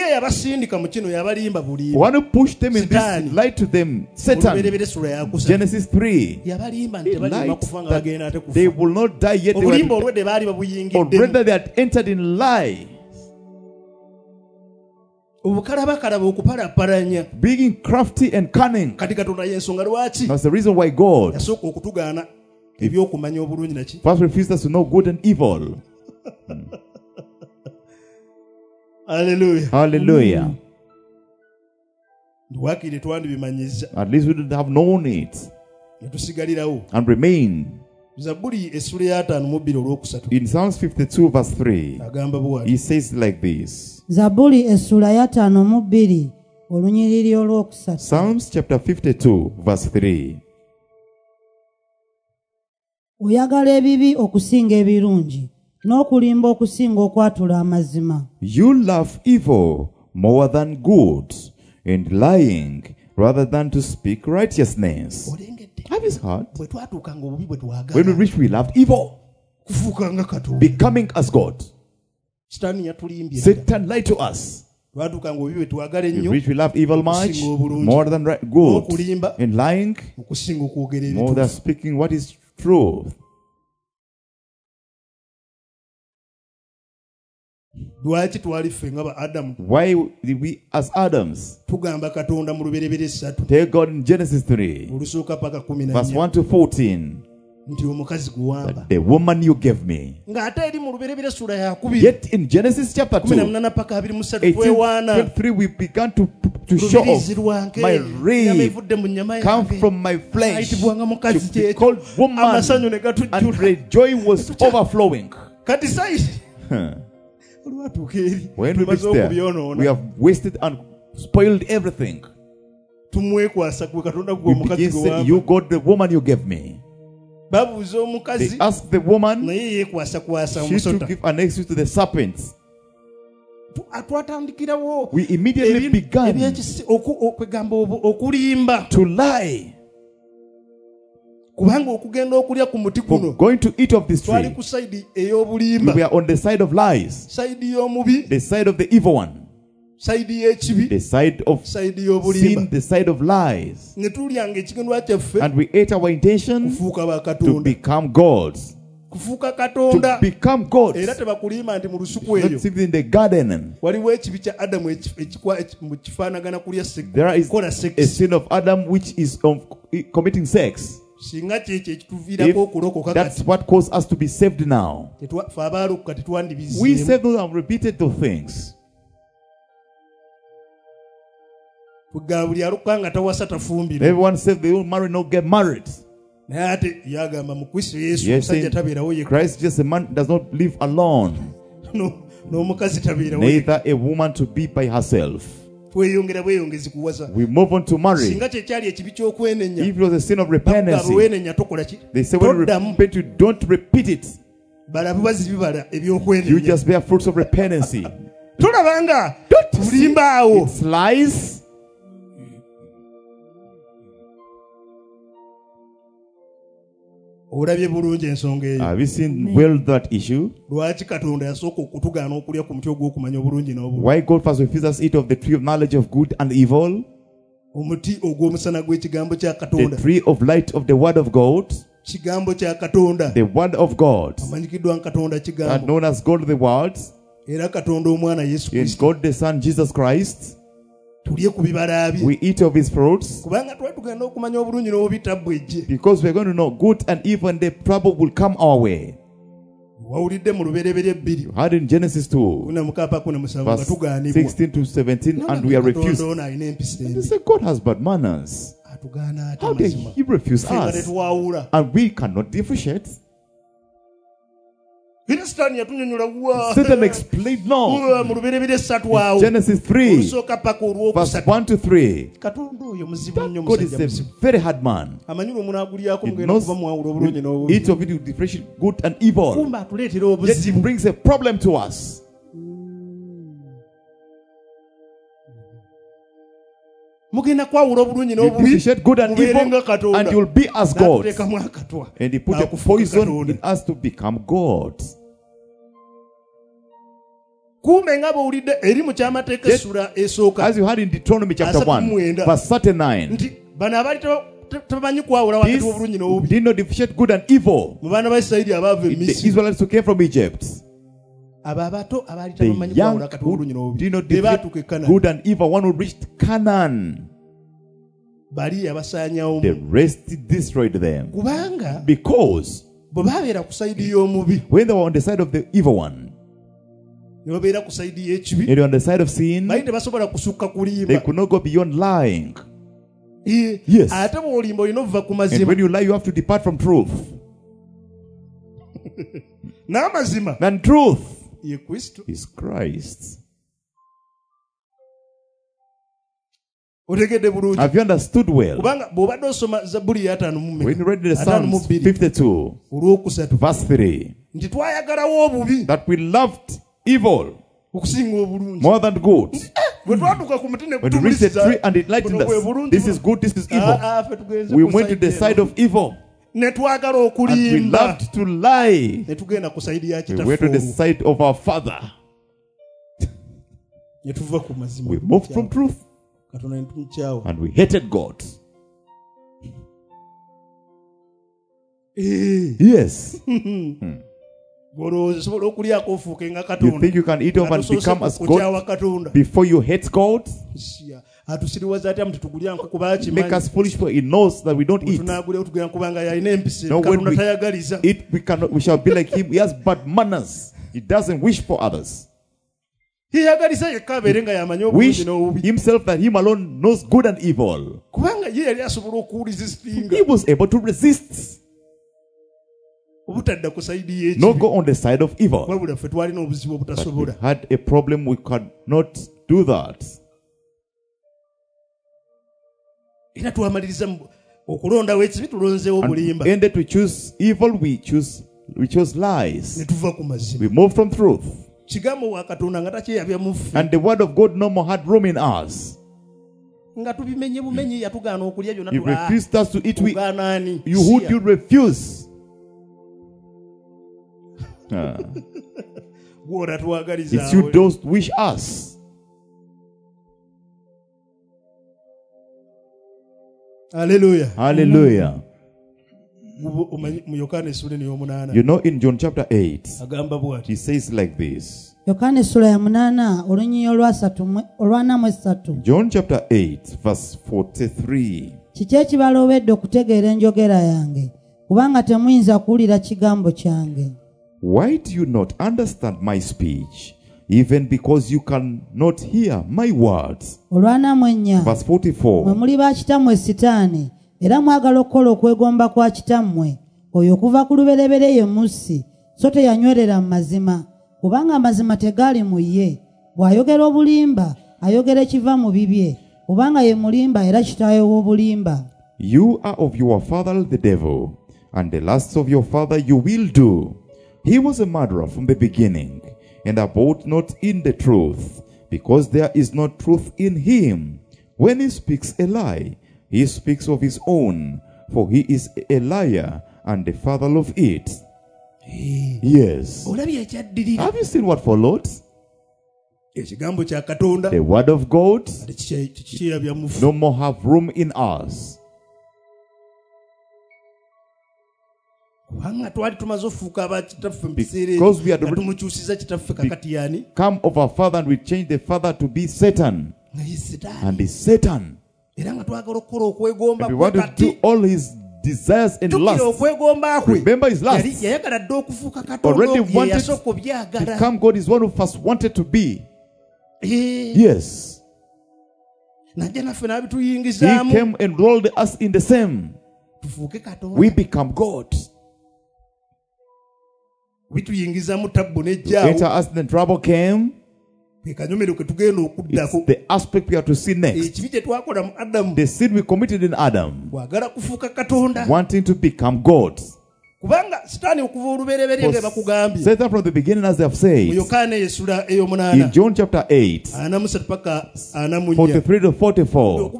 who pushed them in this lied to them, Satan. Genesis three. He lied that they will not die yet. They were, or rather they had entered in lie. Being crafty and cunning. That's the reason why God first refused us to know good and evil. Hallelujah. Hallelujah. At least we didn't have known it and remain. In Psalms fifty-two verse three, he says like this. Psalms chapter fifty-two verse three. Oyagala ebibi okusinga ebirungi n'okulimba okusinga okwatula amazima. You love evil more than good, and lying rather than to speak righteousness. Have you heard? When we reach, we loved evil, becoming as God. Satan lied to us. We reach, we love evil much more than right, good, and lying more than speaking what is truth. Why did we as Adams tell God in Genesis three verse one to fourteen that the woman you gave me? Yet in Genesis chapter two eighteen twenty-three we began to, to show off my rib come from my flesh to be called woman, and the joy was overflowing. When we reach there, we have wasted and spoiled everything. We begin saying, you got the woman you gave me. They asked the woman, she should give an excuse to the serpents. We immediately began to lie. For going to eat of this tree, we were on the side of lies, the side of the evil one, the side of sin, the side of lies. And we ate our intention to become gods. To become gods. Not simply in the garden. There is a sin of Adam which is um, committing sex. If that's what caused us to be saved now. We saved those and repeated those things. Everyone said they will marry, not get married. Yes, Christ, just a man does not live alone. Neither a woman to be by herself. We move on to marry. If it was a sin of repentance, they say when you repent, you don't repeat it. You just bear fruits of repentance. tulabanga tulimbaawo. It's lies. Olabye bulungi ensonga eyo. Have you seen well that issue? Lwaki Katonda yasooka okutugaana okulya ku muti ogw'okumanya obulungi n'obubi? Why God first refused us to eat of the tree of knowledge of good and evil? Omuti ogw'omusana gw'ekigambo kya Katonda. The tree of light of the word of God. Kigambo kya Katonda. The word of God. Amanyikiddwa nka Katonda kigambo. And known as God the word. Era Katonda omwana Yesu Kristo. Is God the Son Jesus Christ. Tulye ku bibala bye. We eat of his fruits. Kubanga twali tugenda okumanya obulungi n'obubi tabwejje. Because we're going to know good and evil and the trouble will come our way. Wawulidde mu lubereberye bbiri. You heard in Genesis two. Kuna mukapa kuna musanvu nga tugaanibwa. sixteen to seventeen and we are refused. And they say God has bad manners. How dare he refuse us? And we cannot differentiate. Satan explained no. Genesis three, verse one to three. God is a very hard man. He knows each of it will differentiate good and evil. Yet he brings a problem to us. You differentiate good and evil, and you'll be as God. And he put a poison in us to become God. As you had in Deuteronomy chapter one, verse thirty-nine. These did not differentiate good and evil. The Israelites who came from Egypt. The young who did not differentiate good and evil, one who reached Canaan. The rest destroyed them. Because when they were on the side of the evil one, and they were on the side of sin, they could not go beyond lying. Yes. And when you lie, you have to depart from truth. And truth is Christ. Have you understood well? When you read the Psalms fifty-two, verse three, that we loved evil more than good. When we reached the tree and it enlightened us, this is good, this is evil. We went to the side of evil. And we loved to lie. We went to the side of our Father. We moved from truth. And we hated God. Yes. hmm. You think you can eat off and become as God before you hate God? Make us foolish, for He knows that we don't eat. No, when we eat, we cannot. We shall be like Him. He has bad manners. He doesn't wish for others. He wish himself that Him alone knows good and evil. He was able to resist. Not go on the side of evil. But we had a problem, we could not do that. And ended to choose evil, we choose we chose lies. We moved from truth. And the word of God no more had room in us. He refused us to eat. We, you who do refuse? Ah. It's you don't wish us. Hallelujah. Hallelujah. You know, in John chapter eight, he says like this. John chapter eight, verse forty-three. Why do you not understand my speech, even because you cannot hear my words? Verse forty-four. Era mwagala okukola okwegomba kwa kitammwe oyo okuva ku lubereberye ye musi so teyanywerera mu mazima kubanga amazima tegali mu ye bw'ayogera obulimba ayogera ekiva mu bibye kubanga ye mulimba era kitaawe w'obulimba. You are of your father the devil, and the lusts of your father you will do. He was a murderer from the beginning, and abode not in the truth, because there is no truth in him. When he speaks a lie, he speaks of his own, for he is a liar and the father of it. Yes. Have you seen what followed? The word of God no more have room in us. Because we had come of our father and we changed the father to be Satan. And is Satan. And we want to do all his desires and lusts. Remember his lusts. Already wanted to become God is one who first wanted to be. Yes. He came and rolled us in the same. We become God. To enter us, then trouble came. It's the aspect we have to see next. The sin we committed in Adam, wanting to become God. Satan from the beginning, as they have said, in John chapter eight, forty-three to forty-four,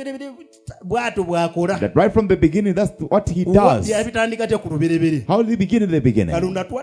that right from the beginning, that's what he does. How did he begin in the beginning?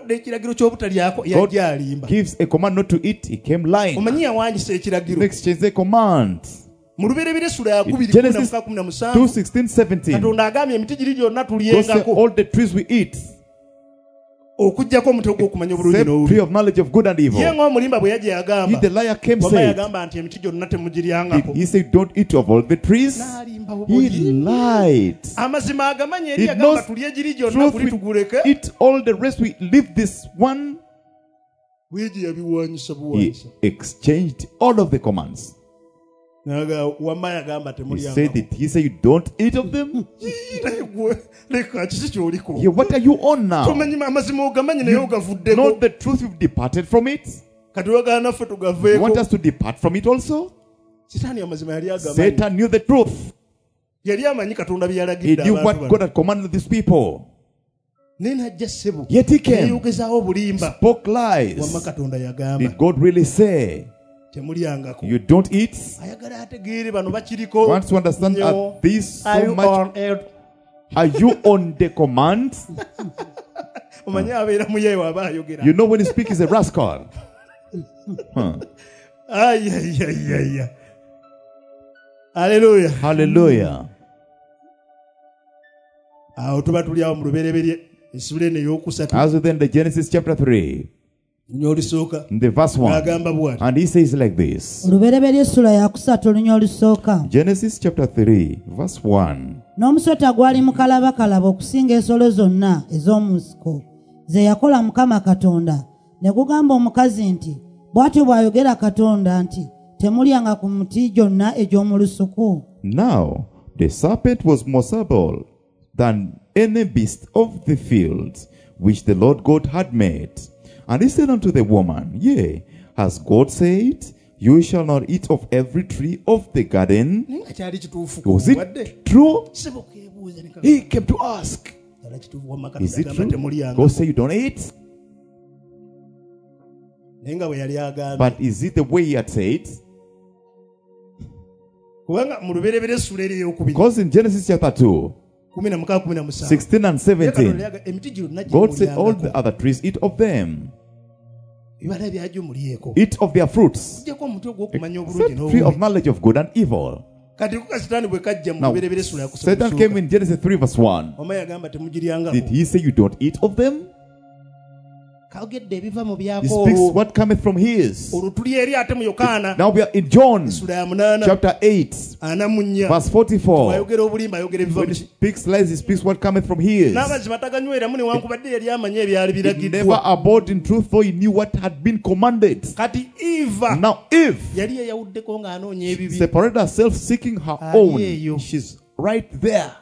God gives a command not to eat. He came lying. Next, change the command. Genesis two sixteen seventeen. God said all the trees we eat, except tree of knowledge of good and evil. He, the liar, came saying, he said, don't eat of all the trees. He lied. He knows truth. We eat all the rest. We leave this one. He exchanged all of the commands. He said that he said you don't eat of them. Yeah, what are you on now? You know the truth, you've departed from it. You want us to depart from it also? Satan knew the truth. He knew what God had commanded these people. Yet he came, spoke lies. Did God really say you don't eat? Want to understand at this so much? Are you on the command? You know when you speak is a rascal. Huh. Hallelujah. Hallelujah. As within the Genesis chapter three, in the verse one, and he says like this. Genesis chapter three, verse one. N'omusota gwali mukalabakalaba okusinga ensolo zonna ez'omu nsiko ze yakola Mukama Katonda, ne gugamba omukazi nti, bw'atyo bw'ayogera Katonda nti, temulyanga ku miti gyonna egy'omu lusuku. Now the serpent was more subtle than any beast of the field which the Lord God had made. And he said unto the woman, Yea, has God said, you shall not eat of every tree of the garden? Was it true? He came to ask, is it true? God said you don't eat? But is it the way he had said? Because in Genesis chapter two, sixteen and seventeen, God said all the other trees, eat of them. Eat of their fruits. Except tree of knowledge of good and evil. Now, Satan came in Genesis three verse one. Did he say you don't eat of them? He speaks what cometh from his. Now we are in John chapter eight verse forty-four. When he speaks lies, he speaks what cometh from his. He never abode in truth, for he knew what had been commanded. Now Eve separated herself, seeking her own. She's right there.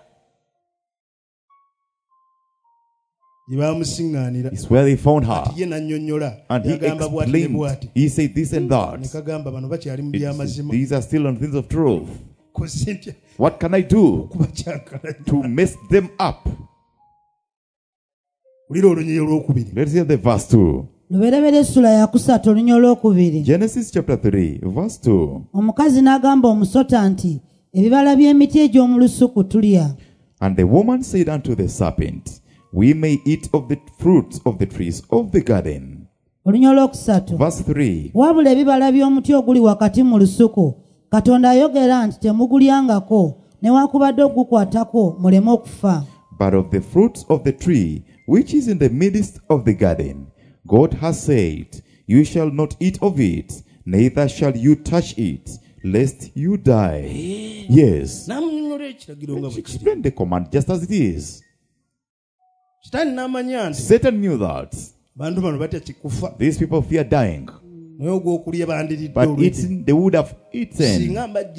It's where they found her. And he explained. He said this and that. It's, these are still on things of truth. What can I do to mess them up? Let's hear the verse two. luberebere essula ya kusatu olunya olwokubiri. Genesis chapter three, verse two. Omukazi n'agamba omusota nti ebibala by'emiti egy'omu lusuku tulya. And the woman said unto the serpent, We may eat of the fruits of the trees of the garden. Olunya olwokusatu. Verse three. Wabula ebibala by'omuti oguli wakati mu lusuku Katonda ayogera nti temugulyangako newankubadde ogukwatako muleme okufa. But of the fruits of the tree which is in the midst of the garden, God has said, You shall not eat of it, neither shall you touch it, lest you die. Yes. She explained the command just as it is. Satan knew that. These people fear dying. But eating, they would have eaten.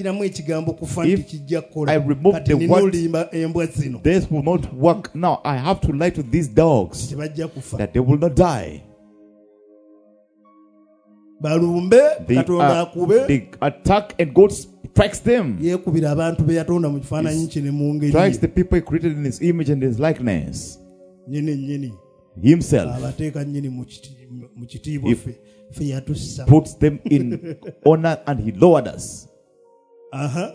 If I remove the word, this will not work. Now I have to lie to these dogs that they will not die. They, uh, they attack and God strikes them. Strikes the people he created in his image and his likeness. Himself. He puts them in honor and he lowered us. Uh-huh.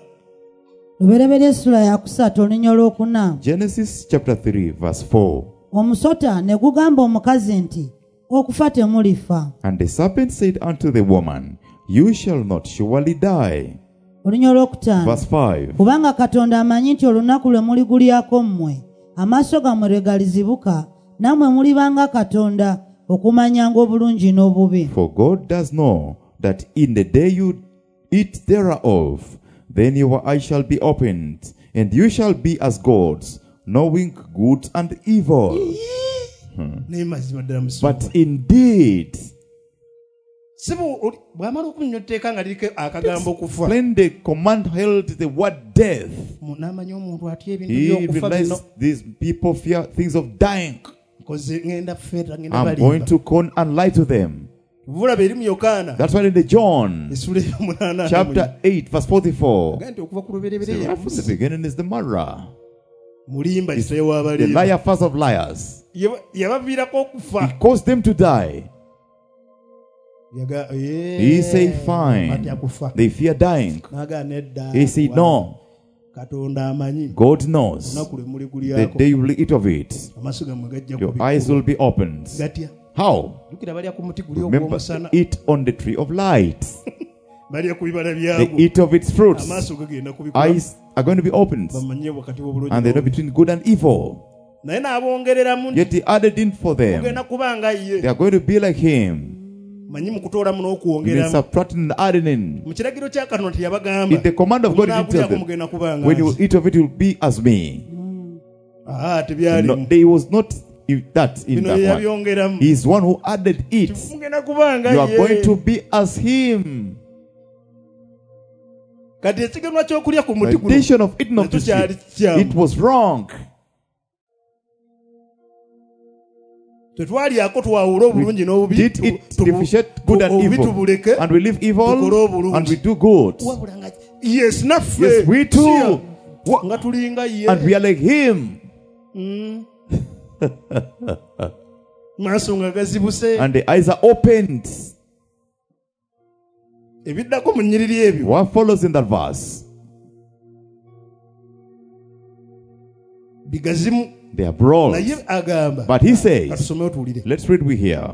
Genesis chapter three, verse four. Omusota ne gugamba omukazi nti okufa temulifa. And the serpent said unto the woman, You shall not surely die. Verse five. Kubanga Katonda amanyi nti olunaku lwe muligulyako mmwe amaaso gammwe lwe galizibuka namwe mulibanga Katonda okumanyanga obulungi n'obubi. For God does know that in the day you eat thereof, then your eyes shall be opened, and you shall be as gods, knowing good and evil. Hmm. But indeed, when the command held the word death, he realized these people fear things of dying. I'm going to con and lie to them. That's why in the John chapter eight verse forty-four, from the beginning is the murderer, the liar first of liars. He caused them to die. He said fine, they fear dying. He said no, God knows the day you will eat of it, your eyes will be opened. How? Remember, eat on the tree of light. They eat of its fruits. Eyes are going to be opened, and they know between good and evil. Yet he added in for them, they are going to be like him. Even subtracting and adding in. In the command of God, he didn't tell them, when you eat of it, you will be as me. No, there was not that in that one. He is one who added it. You are going to be as him. The condition of eating of the tree, it was wrong. We did it differentiate good and evil, and we live evil and we do good. Yes, yes, we too, and we are like him. Mm. And the eyes are opened. What follows in that verse? They are broad. But he says, let's read we here.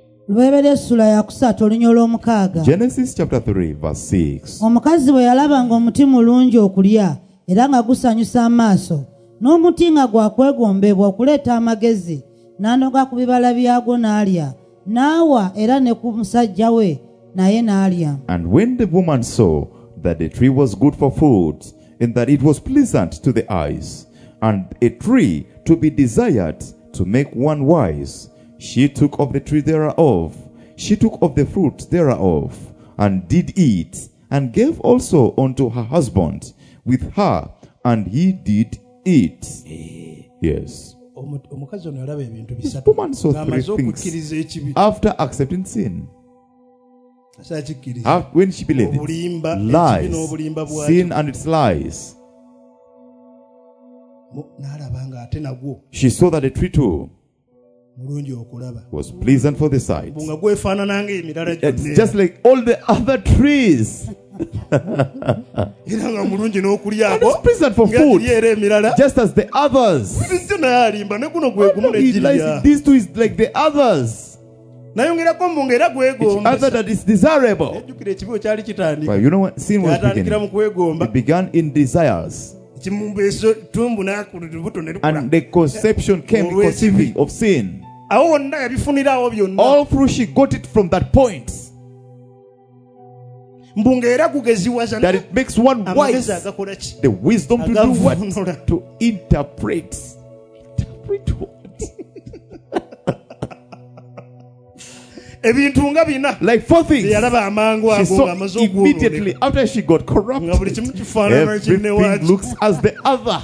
Genesis chapter three, verse six. Omukazi bwe yalabanga omuti mulungi okulya era nga gusanyusa amaaso n'omuti nga gwakwegombebwa okuleeta amagezi n'anoga ku bibala byagwo n'alya n'awa era ne ku musajja we naye n'alya. And when the woman saw that the tree was good for food and that it was pleasant to the eyes and a tree to be desired to make one wise, she took of the tree thereof, she took of the fruit thereof, and did eat, and gave also unto her husband with her, and he did eat. Yes. This woman saw three things after accepting sin. After, when she believed it, lies, sin and its lies. She saw that the tree too was pleasant for the sight. It's just like all the other trees. And it's pleasant for food, just as the others. He likes, these two is like the others. Each other that is desirable. But you know what? Sin was beginning. It began in desires. And the conception came, the conceiving of sin. All through she got it from that point. That it makes one wise. The wisdom to do what? To interpret. Interpret what? Like four things. She saw immediately after she got corrupted. Everything looks as the other.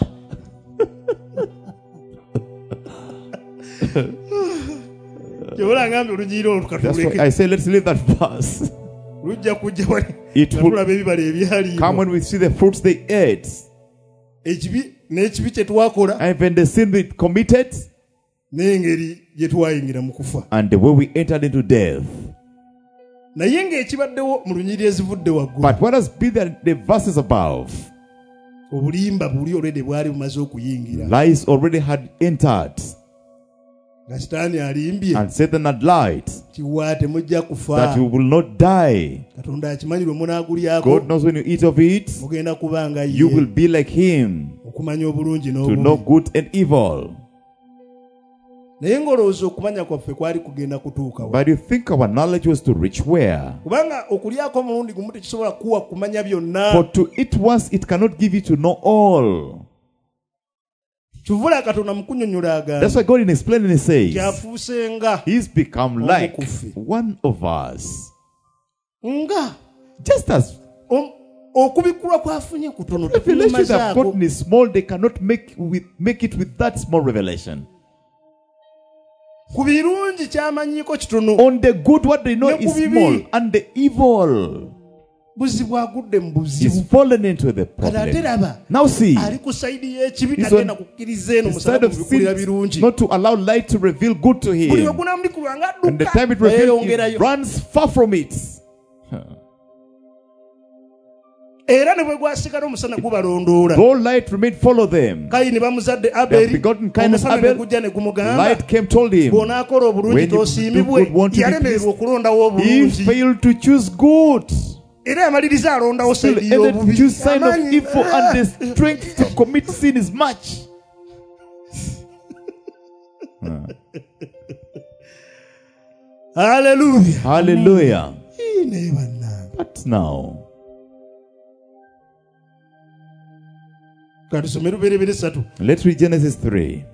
That's why I say let's leave that verse. It will come when we see the fruits they ate. And when the sin we committed, and the way we entered into death. But what has been the, the verses above? Lies already had entered. And Satan had lied that you will not die. God knows when you eat of it, you will be like him, to know good and evil. But you think our knowledge was to reach where? For to eat once, it cannot give you to know all. That's why God in explaining says, he's become like one of us. Just as revelation that gotten is small, they cannot make, with, make it with that small revelation. On the good, what they know is small, and the evil is fallen into the problem. Now see, he's on the side of sin, not to allow light to reveal good to him. And the time it reveals, he runs far from it. Though light remained, follow them. They have begotten Cain and Abel. Light came, told him, when you do good, want to be pleased, he failed to choose good. Still ended to choose sign of evil, and the strength to commit sin is much. Hallelujah. Hallelujah. But now, let's read Genesis three.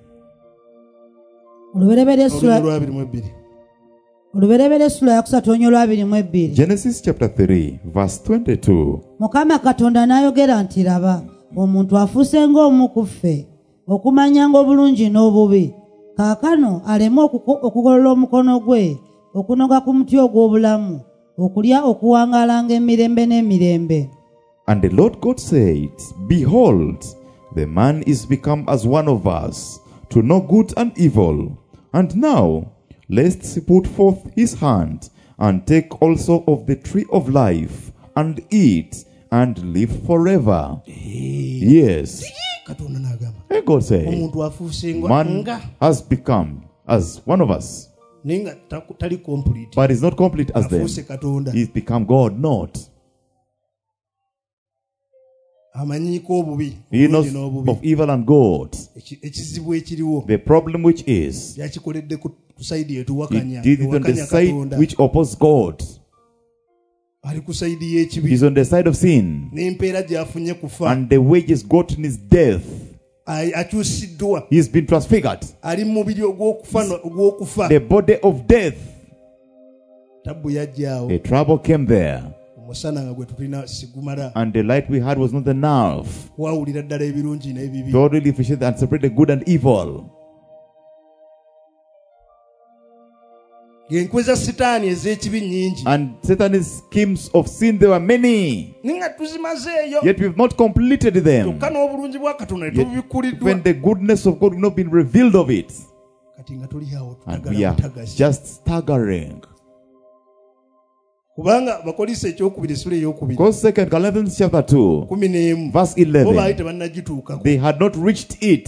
Genesis chapter three, verse twenty-two. Mukama Katonda n'ayogera nti laba omuntu afuuse ng'omu ku ffe okumanyanga obulungi n'obubi kaakano aleme okugolola omukono gwe okunoga ku muti ogw'obulamu okulya okuwangaalanga emirembe n'emirembe. And the Lord God said, behold, the man is become as one of us, to know good and evil. And now, lest he put forth his hand, and take also of the tree of life, and eat, and live forever. Yes. And God said, man has become as one of us, but is not complete as them. He's become God, not. He knows of evil and good. The problem which is, he did it on the side which opposes God. He's on the side of sin. And the wages gotten is death. He's been transfigured. The body of death. A trouble came there. And the light we had was not enough to really differentiate and separate the good and evil. And Satan's schemes of sin, there were many. Yet we've not completed them. Yet when the goodness of God will not be revealed of it. And we are just staggering. Because Second Corinthians chapter two, verse eleven, they had not reached it.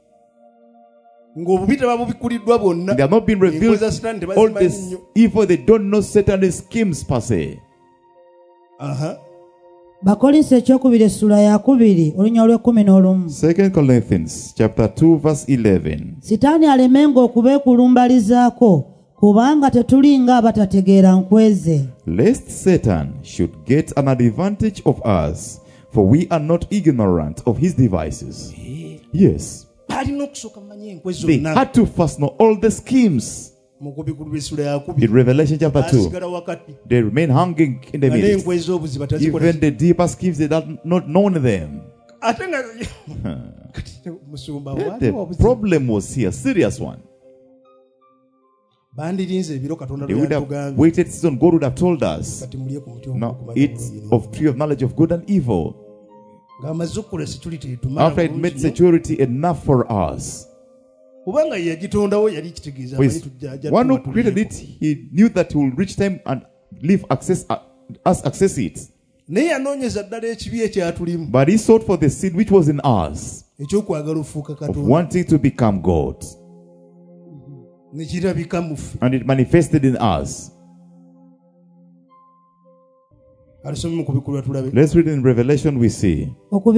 They have not been revealed all this evil. They don't know Satan's schemes per se. Uh-huh. Second Corinthians chapter two verse eleven. Sitani alemengo okubekulumbalizaako kubanga tetulinga abatategeera nkweze. Lest Satan should get an advantage of us, for we are not ignorant of his devices. Yes. They had to first know all the schemes. In Revelation chapter two, they remain hanging in the midst. Even the deeper schemes, they have not known them. The problem was here, a serious one. They would have waited season. God would have told us, now eat of tree of knowledge of good and evil. After it made security enough for us. One who created it, he knew that he will reach time and leave access uh, us access it. But he sought for the sin which was in us, of wanting to become God. And it manifested in us. Let's read in Revelation. We see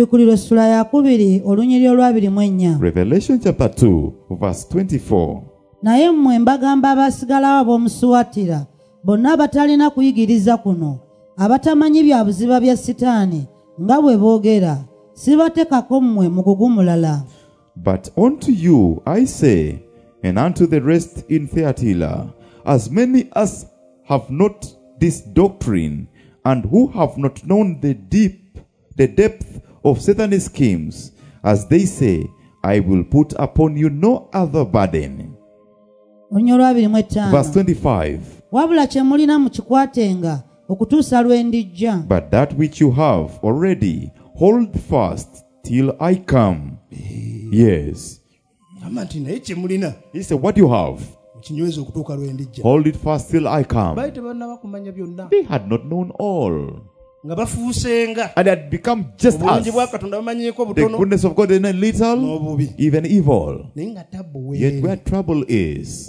Revelation chapter two verse twenty-four. Naye mmwe mbagamba abasigalawo ab'omusuwatira bonna abatalina kuyigiriza kuno abatamanyi bya buziba bya Sitaani nga bwe boogera sibatekako mmwe mugugu mulala. But unto you I say, and unto the rest in Thyatira, as many as have not this doctrine, and who have not known the deep, the depth of Satan's schemes, as they say, I will put upon you no other burden. Verse twenty-five. But that which you have already, hold fast till I come. Yes. He said, what you have, hold it fast till I come. They had not known all. And had become just us. The goodness of God in a little, even evil. Yet where trouble is,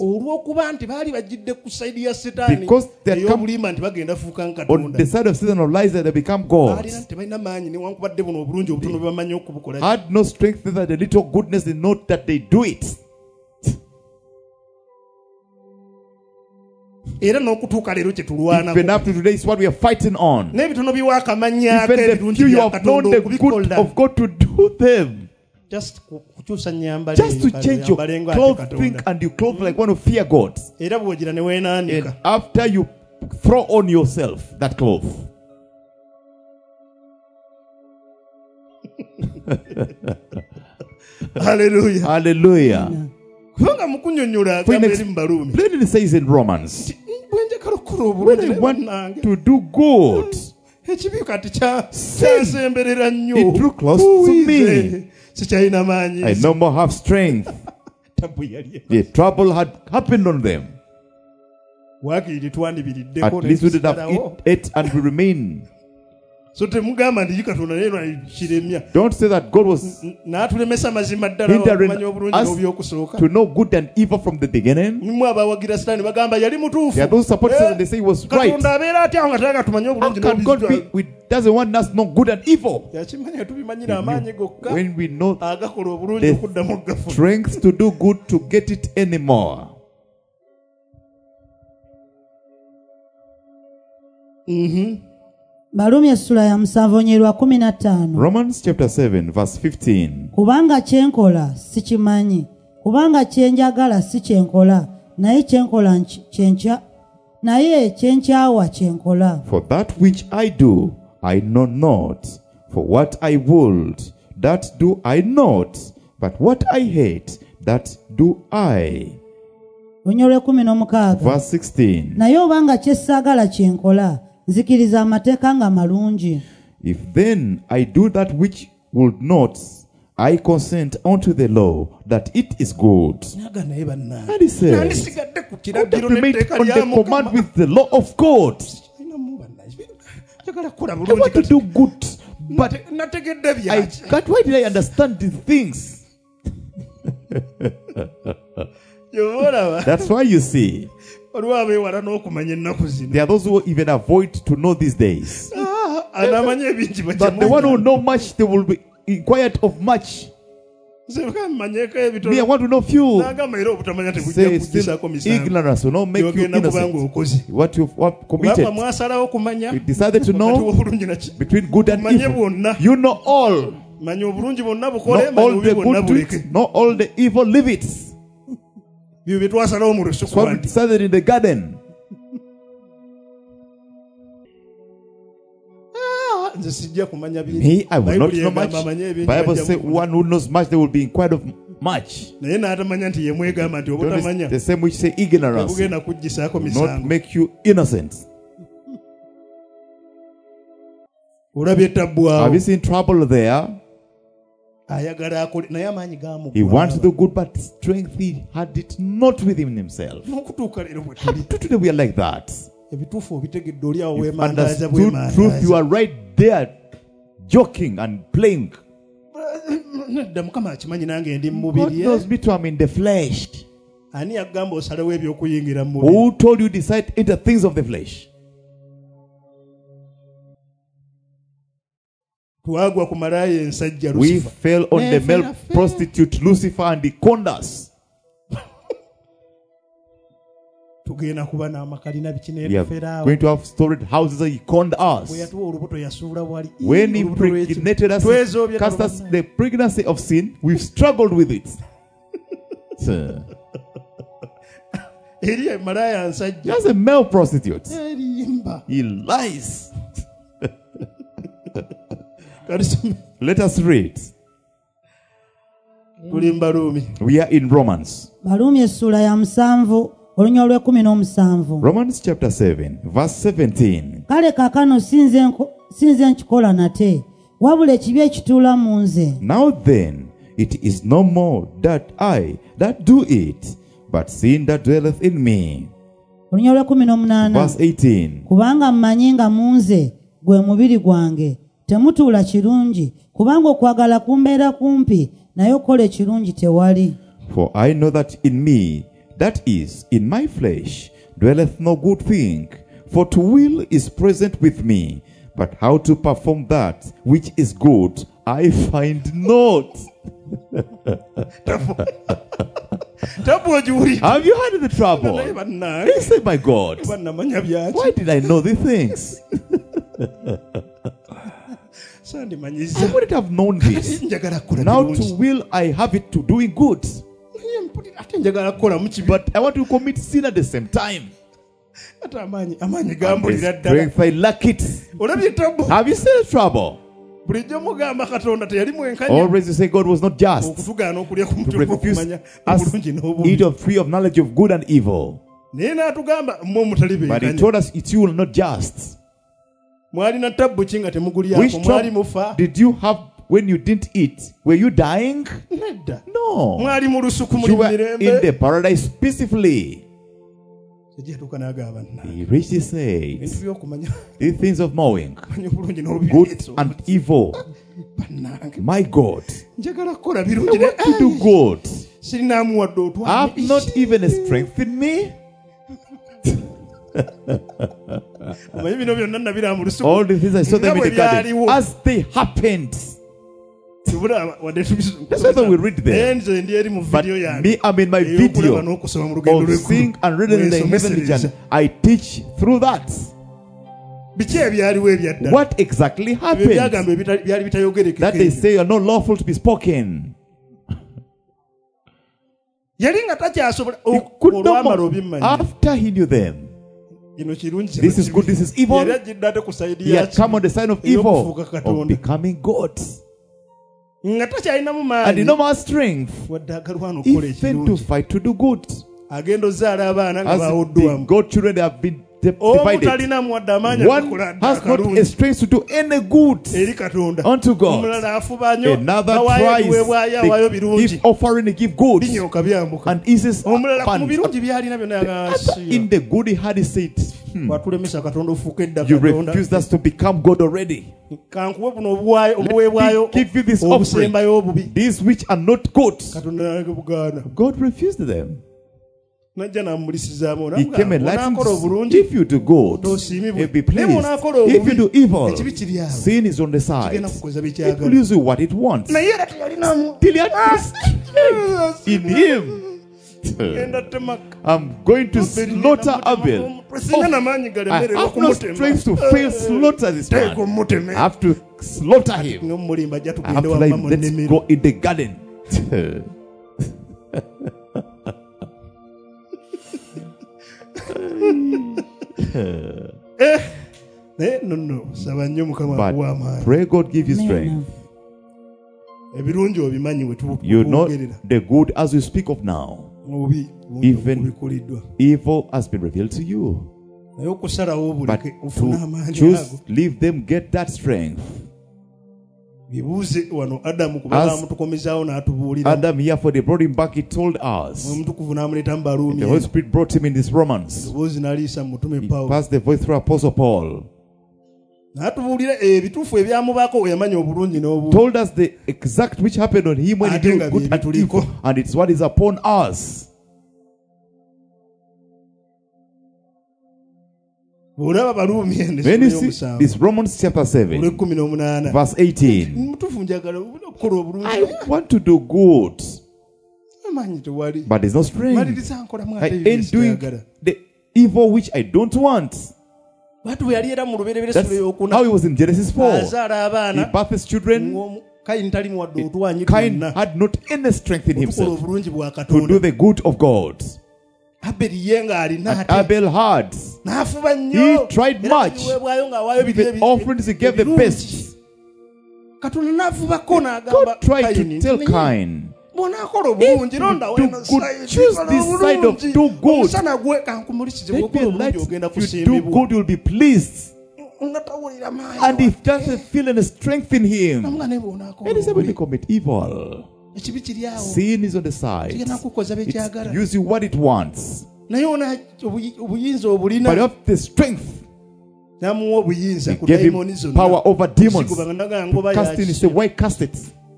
because they had come on the side of Satan of lies, that they become gods. Had no strength that the little goodness, they know that they do it. Even up to today is what we are fighting on. Even the few you have known the good of God to do them. Just to change your clothing and you clothe like one who fear God. And after you throw on yourself that cloth. Hallelujah. Hallelujah. Plainly says in Romans, when I want to do good, sin, it drew close to me. I no more have strength. The trouble had happened on them. At least we did have eat, ate and we remain. So don't say that God was hindering us to know good and evil from the beginning. There are those supporters and they say he was right. How can God be, we doesn't want us to know good and evil? When we know the strength to do good to get it anymore. Mm-hmm. Romans chapter seven verse fifteen. Kubanga kyenkola sikimanyi, kubanga kyenjagala si kyenkola, naye kyenkola kyenkya, naye kyenkyawa kyenkola. For that which I do, I know not. For what I would, that do I not. But what I hate, that do I. Verse sixteen. Naye obanga kyessaagala kyenkola, nzikiriza amateeka nga malungi. If then I do that which would not, I consent unto the law that it is good. And he says, I remain on the command with the law of God. I want to do good, but I can't. Why did I understand these things? That's why you see, there are those who even avoid to know these days. But the one who know much, they will be inquired of much. Me, I want to know few. Say, still, ignorance will not make you innocent. What you've what committed, you decided to know between good and evil. You know all. Not all the good do it, not all the evil leave it. So what we decided in the garden. Me, I will not know much. The Bible says one who knows much, they will be inquired of much. The same which say ignorance will not make you innocent. Have you seen trouble there? He wants to do good, but strength he had it not within himself. Today we are like that. You've understood truth, you are right there joking and playing. God knows me too, I'm in the flesh. Who told you decide into things of the flesh? We fell on the male prostitute Lucifer and he conned us. We are going to have storied houses that he conned us. When he impregnated us, he cast us the pregnancy of sin, we've struggled with it. Just a male prostitute. He lies. Let us read. We are in Romans. Romans chapter seven, verse seventeen. Now then, it is no more that I that do it, but sin that dwelleth in me. Verse eighteen. Temutuula kirungi kubanga okwagala kumbeera kumpi naye okola ekirungi tewali. For I know that in me, that is, in my flesh, dwelleth no good thing. For to will is present with me, but how to perform that which is good, I find not. Have you heard of the trouble? He said, my God, why did I know these things? I wouldn't have known this. Now to will I have it to doing good. But I want to commit sin at the same time. And strength, I lack it. Have you seen trouble? Always you say God was not just to refuse us eat of tree of knowledge of good and evil. But he told us it's you not just. Which trouble did you have when you didn't eat? Were you dying? No. You were in the paradise peacefully. He reached his age. These things of knowing good and evil. My God, I want to do good. I have not even a strength in me. All the things I saw them in the garden as they happened. That's why we read there. But me, I'm in my video of seeing and reading in the heavenly region. I teach through that. What exactly happened? That they say are not lawful to be spoken. He could not more. After he knew them. This is good, this is evil. He had come on the sign of evil, of becoming God. And he no more strength. He failed to fight to do good. As the God children, they have been divided. One has not a strength to do any good unto God. Another tries to give offering, give goods, and eases fund. In the good he had said, hmm, you refuse us to become God already. Let me give you this offering, these which are not good. God refused them. He came and lightened. If you do good, he'll be pleased. If you do evil, sin is on the side. It will use you what it wants. Till in him, I'm going to slaughter Abel. Oh, I have no strength to fail slaughter this man. I have to slaughter him. I have to let him let's go in the garden. But pray God give you strength. You know the good as we speak of now. Even evil has been revealed to you. But to choose, leave them get that strength. As Adam here, for they brought him back, he told us. The Holy Spirit brought him in this Romans. He passed the voice through Apostle Paul. Told us the exact which happened on him when he did good and evil, and it's what is upon us. When you see this Romans chapter seven, verse eighteen, I want to do good, but there's no strength. I ain't doing the evil which I don't want. That's how it was in Genesis four. He birthed his children. Cain had not any strength in himself to do the good of God. And Abel had. He tried much. The offerings he gave the best. God tried to tell Cain, if you could choose this side of do good, let me light, if you do good, you'll be pleased. And if doesn't feel any strength in him, and he's able to commit evil. Sin is on the side. It uses what it wants. But you have the strength. He gave him power over demons. To cast it, he said, why cast it?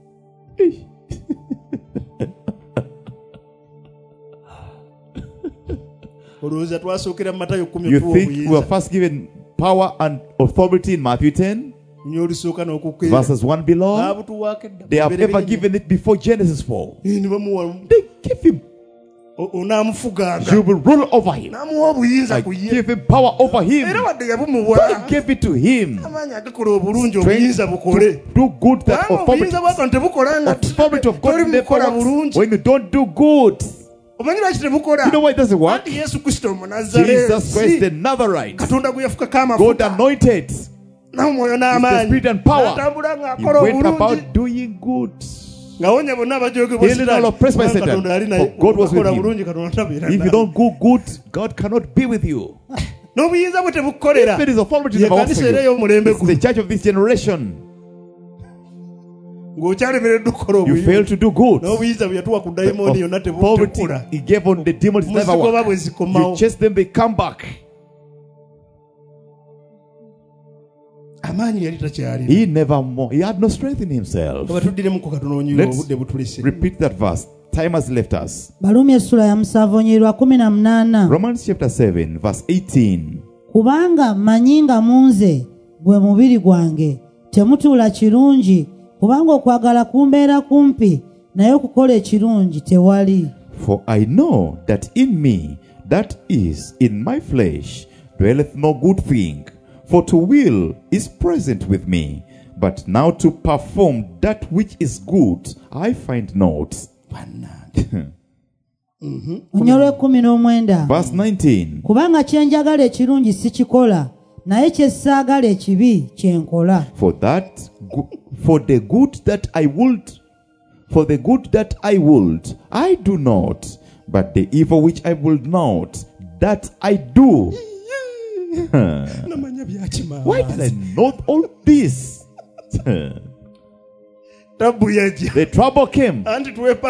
You think we were first given power and authority in Matthew ten? Verses one below. They have never given it before Genesis four. They give him. You will rule over him. I give him power over him. God gave it to him. Strength to do good that authority, authority of God never works when you don't do good. You know why it doesn't work? Jesus Christ the Nazarite, God anointed, is the spirit and power. He went about doing good, healing all oppressed by Satan. For God was with him. If you don't go good, God cannot be with you. If it is authority never works for you, it's the church of this generation. You fail to do good. The poverty he gave on the demons never work. You chase them, they come back. He never more. He had no strength in himself. Let's repeat that verse. Time has left us. Romans chapter seven, verse eighteen. Kubanga manyinga munze gwe mubiri gwange temutula kirungi kubanga okwagala kumbeera kumpi naye okukola ekirungi tewali. For I know that in me, that is, in my flesh, dwelleth no good thing. For to will is present with me, but now to perform that which is good I find not. mm-hmm. Verse nineteen. Kubanga kyenjagala ekirungi sikikola naye kyessaagala ekibi kyenkola. For that, for the good that I would, for the good that I would, I do not, but the evil which I would not, that I do. Why did I know all this? The trouble came. But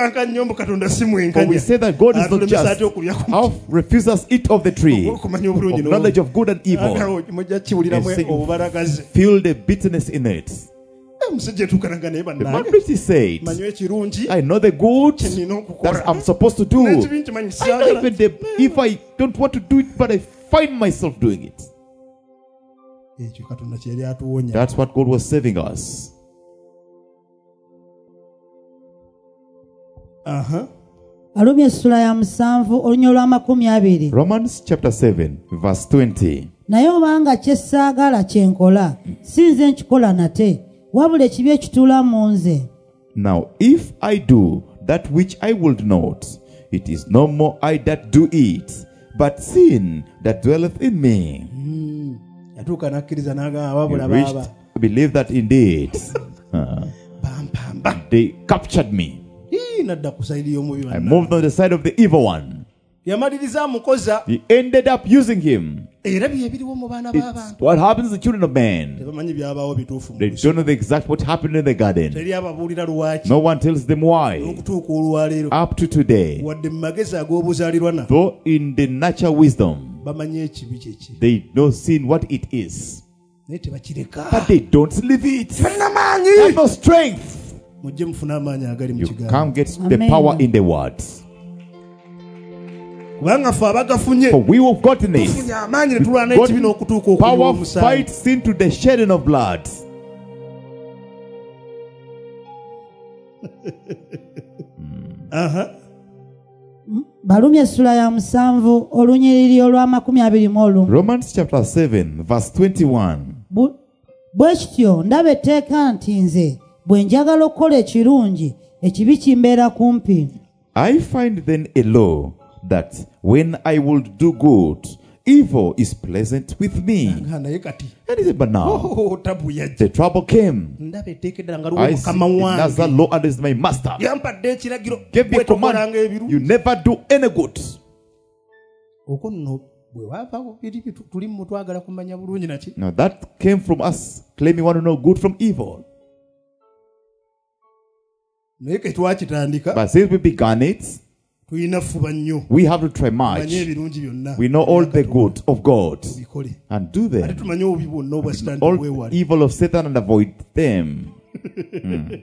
we say that God is not just. How refuse us eat of the tree of knowledge of good and evil, and say, feel the bitterness in it. The man preacher said, I know the good that I'm supposed to do. I know even the, if I don't want to do it, but I find myself doing it. That's what God was saving us. Uh-huh. Romans chapter seven, verse twenty. Naye obanga kyessaagala kyenkola si nze nkikola nate wabula ekibi ekituula mu nze. Now if I do that which I would not, it is no more I that do it, but sin that dwelleth in me. Yatuuka n'akkiriza n'agamba wabula baba. Believe that indeed uh, they captured me. I moved on the side of the evil one. He ended up using him. It's what happens to the children of men. They don't know the exact what happened in the garden. No one tells them why. Up to today, though in the natural wisdom, they don't see what it is, but they don't live it. They have no strength. You can't get the power in the words. For we have gotten it. Power fights sin to the shedding of blood. uh-huh. Romans chapter seven, verse twenty-one. Bwekityo ndaba etteeka nti nze bwe njagala okukola ekirungi ekibi kimbeera kumpi. I find then a law that when I will do good, evil is pleasant with me. And he said, but now the trouble came. I see another law and is my master. Give me a command. You never do any good. Now that came from us claiming we want to know good from evil. But since we began it, we have to try much. We know all the good of God and do them. All evil of Satan and avoid them. Mm.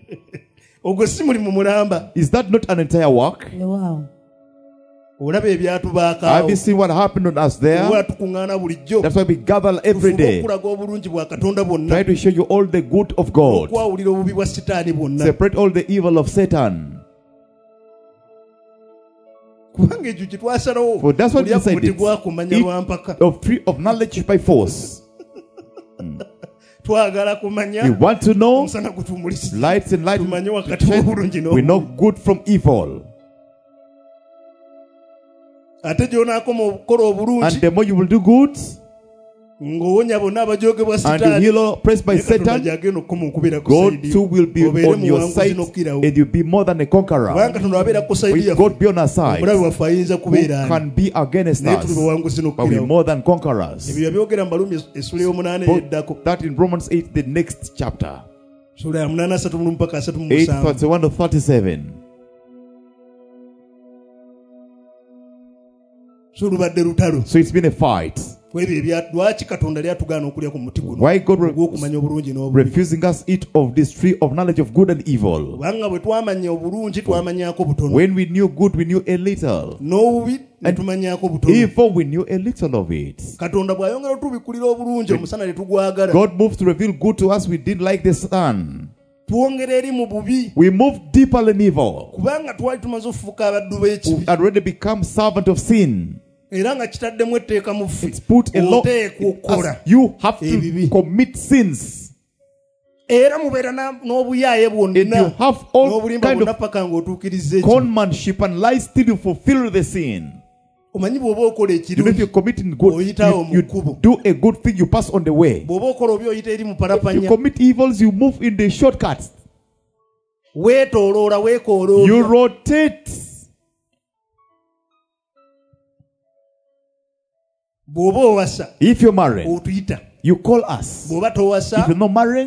Is that not an entire work? Wow. Have you seen what happened on us there? That's why we gather every day. Try to show you all the good of God. Separate all the evil of Satan. For that's what we decided. Of free of knowledge by force. Mm. We want to know lights and light. We know good from evil. And the more you will do good, and you heal oppressed by Satan, God too will be on your side, and you'll be more than a conqueror. With God be on our side, who can be against us, but we're more than conquerors. That in Romans eight, the next chapter, eight thirty-one to thirty-seven. So it's been a fight. Why God re refusing us eat of this tree of knowledge of good and evil? When we knew good, we knew a little. And evil, we knew a little of it. God moved to reveal good to us. We didn't like the sun. We moved deeper in evil. We've already become servant of sin. It's put a law. You have to commit sins. And you have all kind of conmanship and lies till you fulfill the sin. You know, if you're committing good, you, you do a good thing, you pass on the way. If you commit evils, you move in the shortcuts. You rotate. If you're married, you call us. If you're not marrying,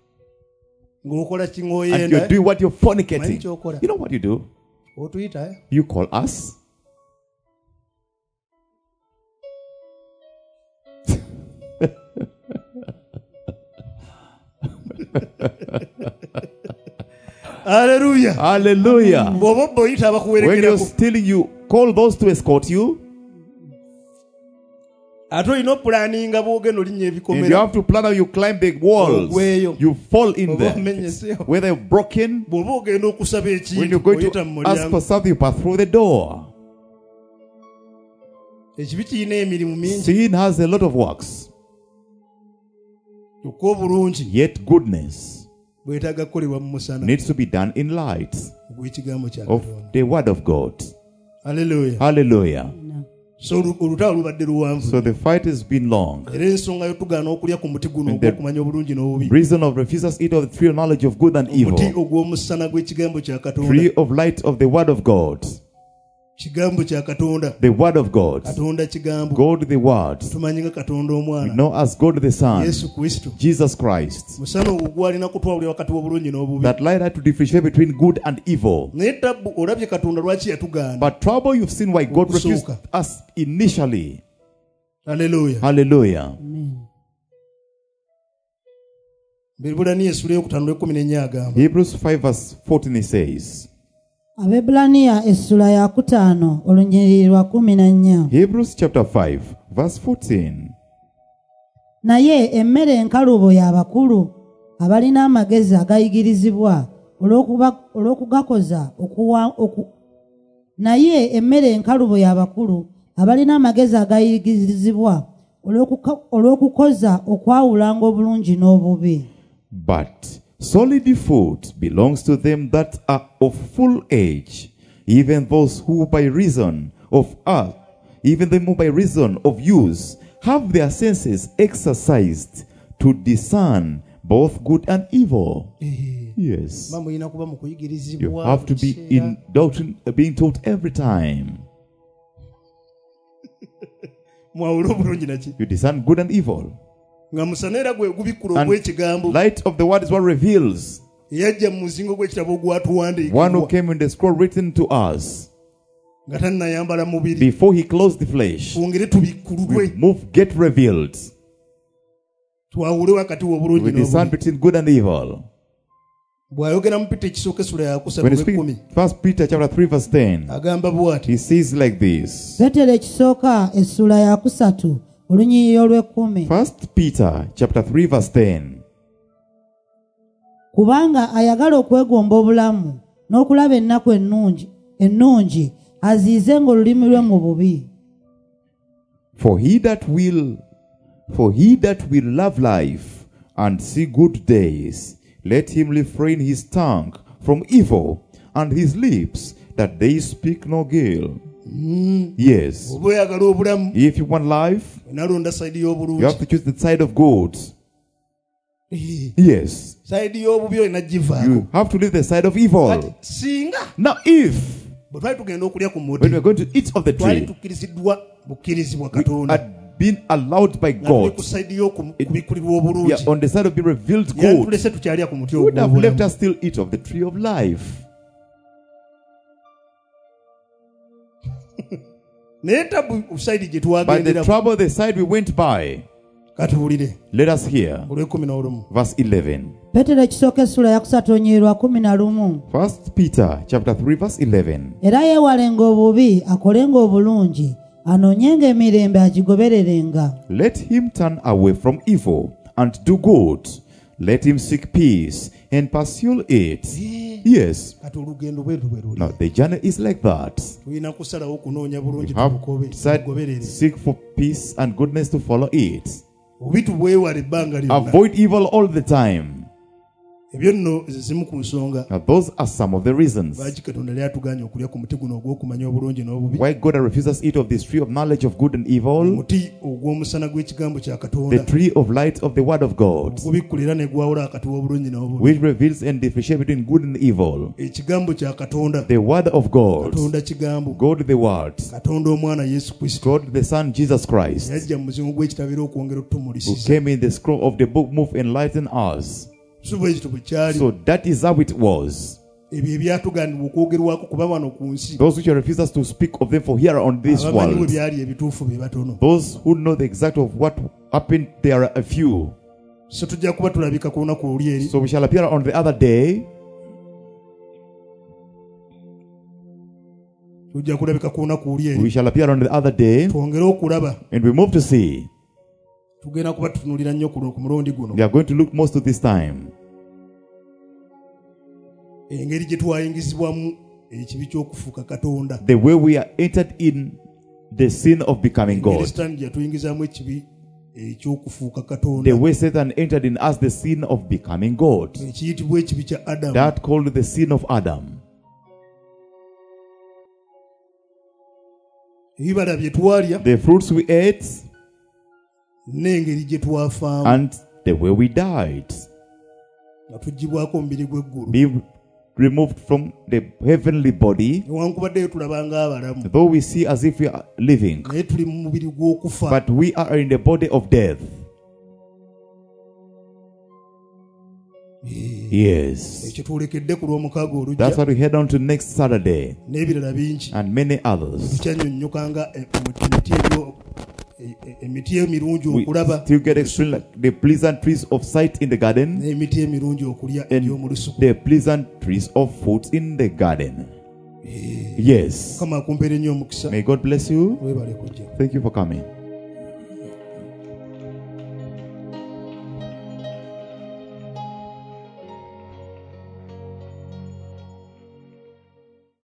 and you're doing what you're fornicating, you know what you do? You call us. Hallelujah. Hallelujah. When you're stealing, you call those to escort you. And you have to plan how you climb the walls. You fall in there. Whether you're broken, when you're going to ask for something, you pass through the door. Sin has a lot of works. Yet goodness needs to be done in light of the word of God. Hallelujah. Hallelujah. So the fight has been long. And the reason of refusals eat of the tree of knowledge of good and evil. Tree of light of the word of God. The word of God. God the word. We know as God the Son. Jesus Christ. That light had to differentiate between good and evil. But trouble, you've seen why God refused us initially. Hallelujah. Hallelujah. Hebrews five verse fourteen it says. Abebulaniya essula ya kutaano olunyiriri lwa kumi na nnya. Hebrews chapter five verse fourteen. Naye emmere enkalubo y'abakulu abalina amagezi agayigirizibwa olw'okugakoza okuwa oku naye emmere enkalubo y'abakulu abalina amagezi agayigirizibwa olw'okukoza okwawulanga obulungi n'obubi. But solid food belongs to them that are of full age, even those who by reason of earth, even them who by reason of use have their senses exercised to discern both good and evil. Yes. You have to be in doctrine, being taught every time. You discern good and evil. And light of the word is what reveals. One who came in the scroll written to us before he closed the flesh. We move, get revealed. We discern between good and evil. When you speak First Peter chapter three verse ten, he says like this. First Peter chapter three verse ten. Kubanga ayagala okwegomba obulamu n'okulaba ennaku ennungi ennungi aziize ng'olulimi lwe mu bubi. For he that will for he that will love life and see good days, let him refrain his tongue from evil and his lips that they speak no guile. Mm. Yes. If you want life, you have to choose the side of God. Yes. You have to leave the side of evil. Now if when we are going to eat of the tree, we are being allowed by God, we are on the side of being revealed good, He would have left us still eat of the tree of life. But the trouble, the side we went by, let us hear. Verse eleven. First Peter chapter three verse eleven. Let him turn away from evil and do good. Let him seek peace and pursue it. Yes. Now the journey is like that. We have to seek for peace and goodness to follow it. Avoid evil all the time. ebyo zimu ku nsonga. Now those are some of the reasons lwaki Katonda yali atuganya okulya ku muti guno ogw'okumanya obulungi n'obubi. why God refuses us to eat of this tree of knowledge of good and evil, omuti ogw'omusana gw'ekigambo kya Katonda, the tree of light of the word of God, ogubikkulira ne gwawula akati w'obulungi n'obubi. which reveals and differentiates between good and evil. ekigambo kya Katonda, The word of God, Katonda kigambo, God the word, Katonda omwana Yesu Kristo, God the Son Jesus Christ, yajja mu muzingo gw'ekitabiro okwongera who otutumulisiza. came in the scroll of the book, move enlighten us. So bwe kityo bwe kyali. So that is how it was. ebyo ebyatugandibwa okwogerwako kuba wano ku nsi, Those which refuse us to speak of them for here on this abamanyi bwe world, byali ebituufu be batono. those who know the exact of what happened, there are a few. So tujja kuba tulabika ku lunaku luli eri. So we shall appear on the other day. tujja kulabika ku lunaku luli We eri. shall appear on the other day, twongere okulaba. and we move to see. tugenda kuba tutunulira nnyo ku ku mulundi guno We are going to look most of this time engeri gye twayingizibwamu ekibi ky'okufuuka Katonda. the way we are entered in the sin of becoming God, Satan gye yatuyingizamu ekibi ekyokufuuka the Katonda, way Satan entered in us the sin of becoming God, ekiyitibwa ekibi kya Adamu. that called the sin of Adam. ebibala bye twalya The fruits we ate n'engeri gye twafaamu and the way we died, nga tuggyibwako omubiri gw'eggulu. be removed from the heavenly body, newankubaddeyo tulaba ng'abalamu, though we see as if we are living, naye tuli mu mubiri gw'okufa. but we are in the body of death. Yes. ekyo twolekedde ku lw'omukaaga olujja That's what we head on to next Saturday, n'ebirala bingi and many others. tukyannyonnyoka nga emiti ebyo emiti emirungi We okulaba still get explained like the pleasant trees of sight in the garden n'emiti emirungi okulya eby'omu and lusuku. the pleasant trees of fruit in the garden. Yes. Mukama akumpeere nnyo omukisa. May God bless you. Weebale kujja. Thank you for coming.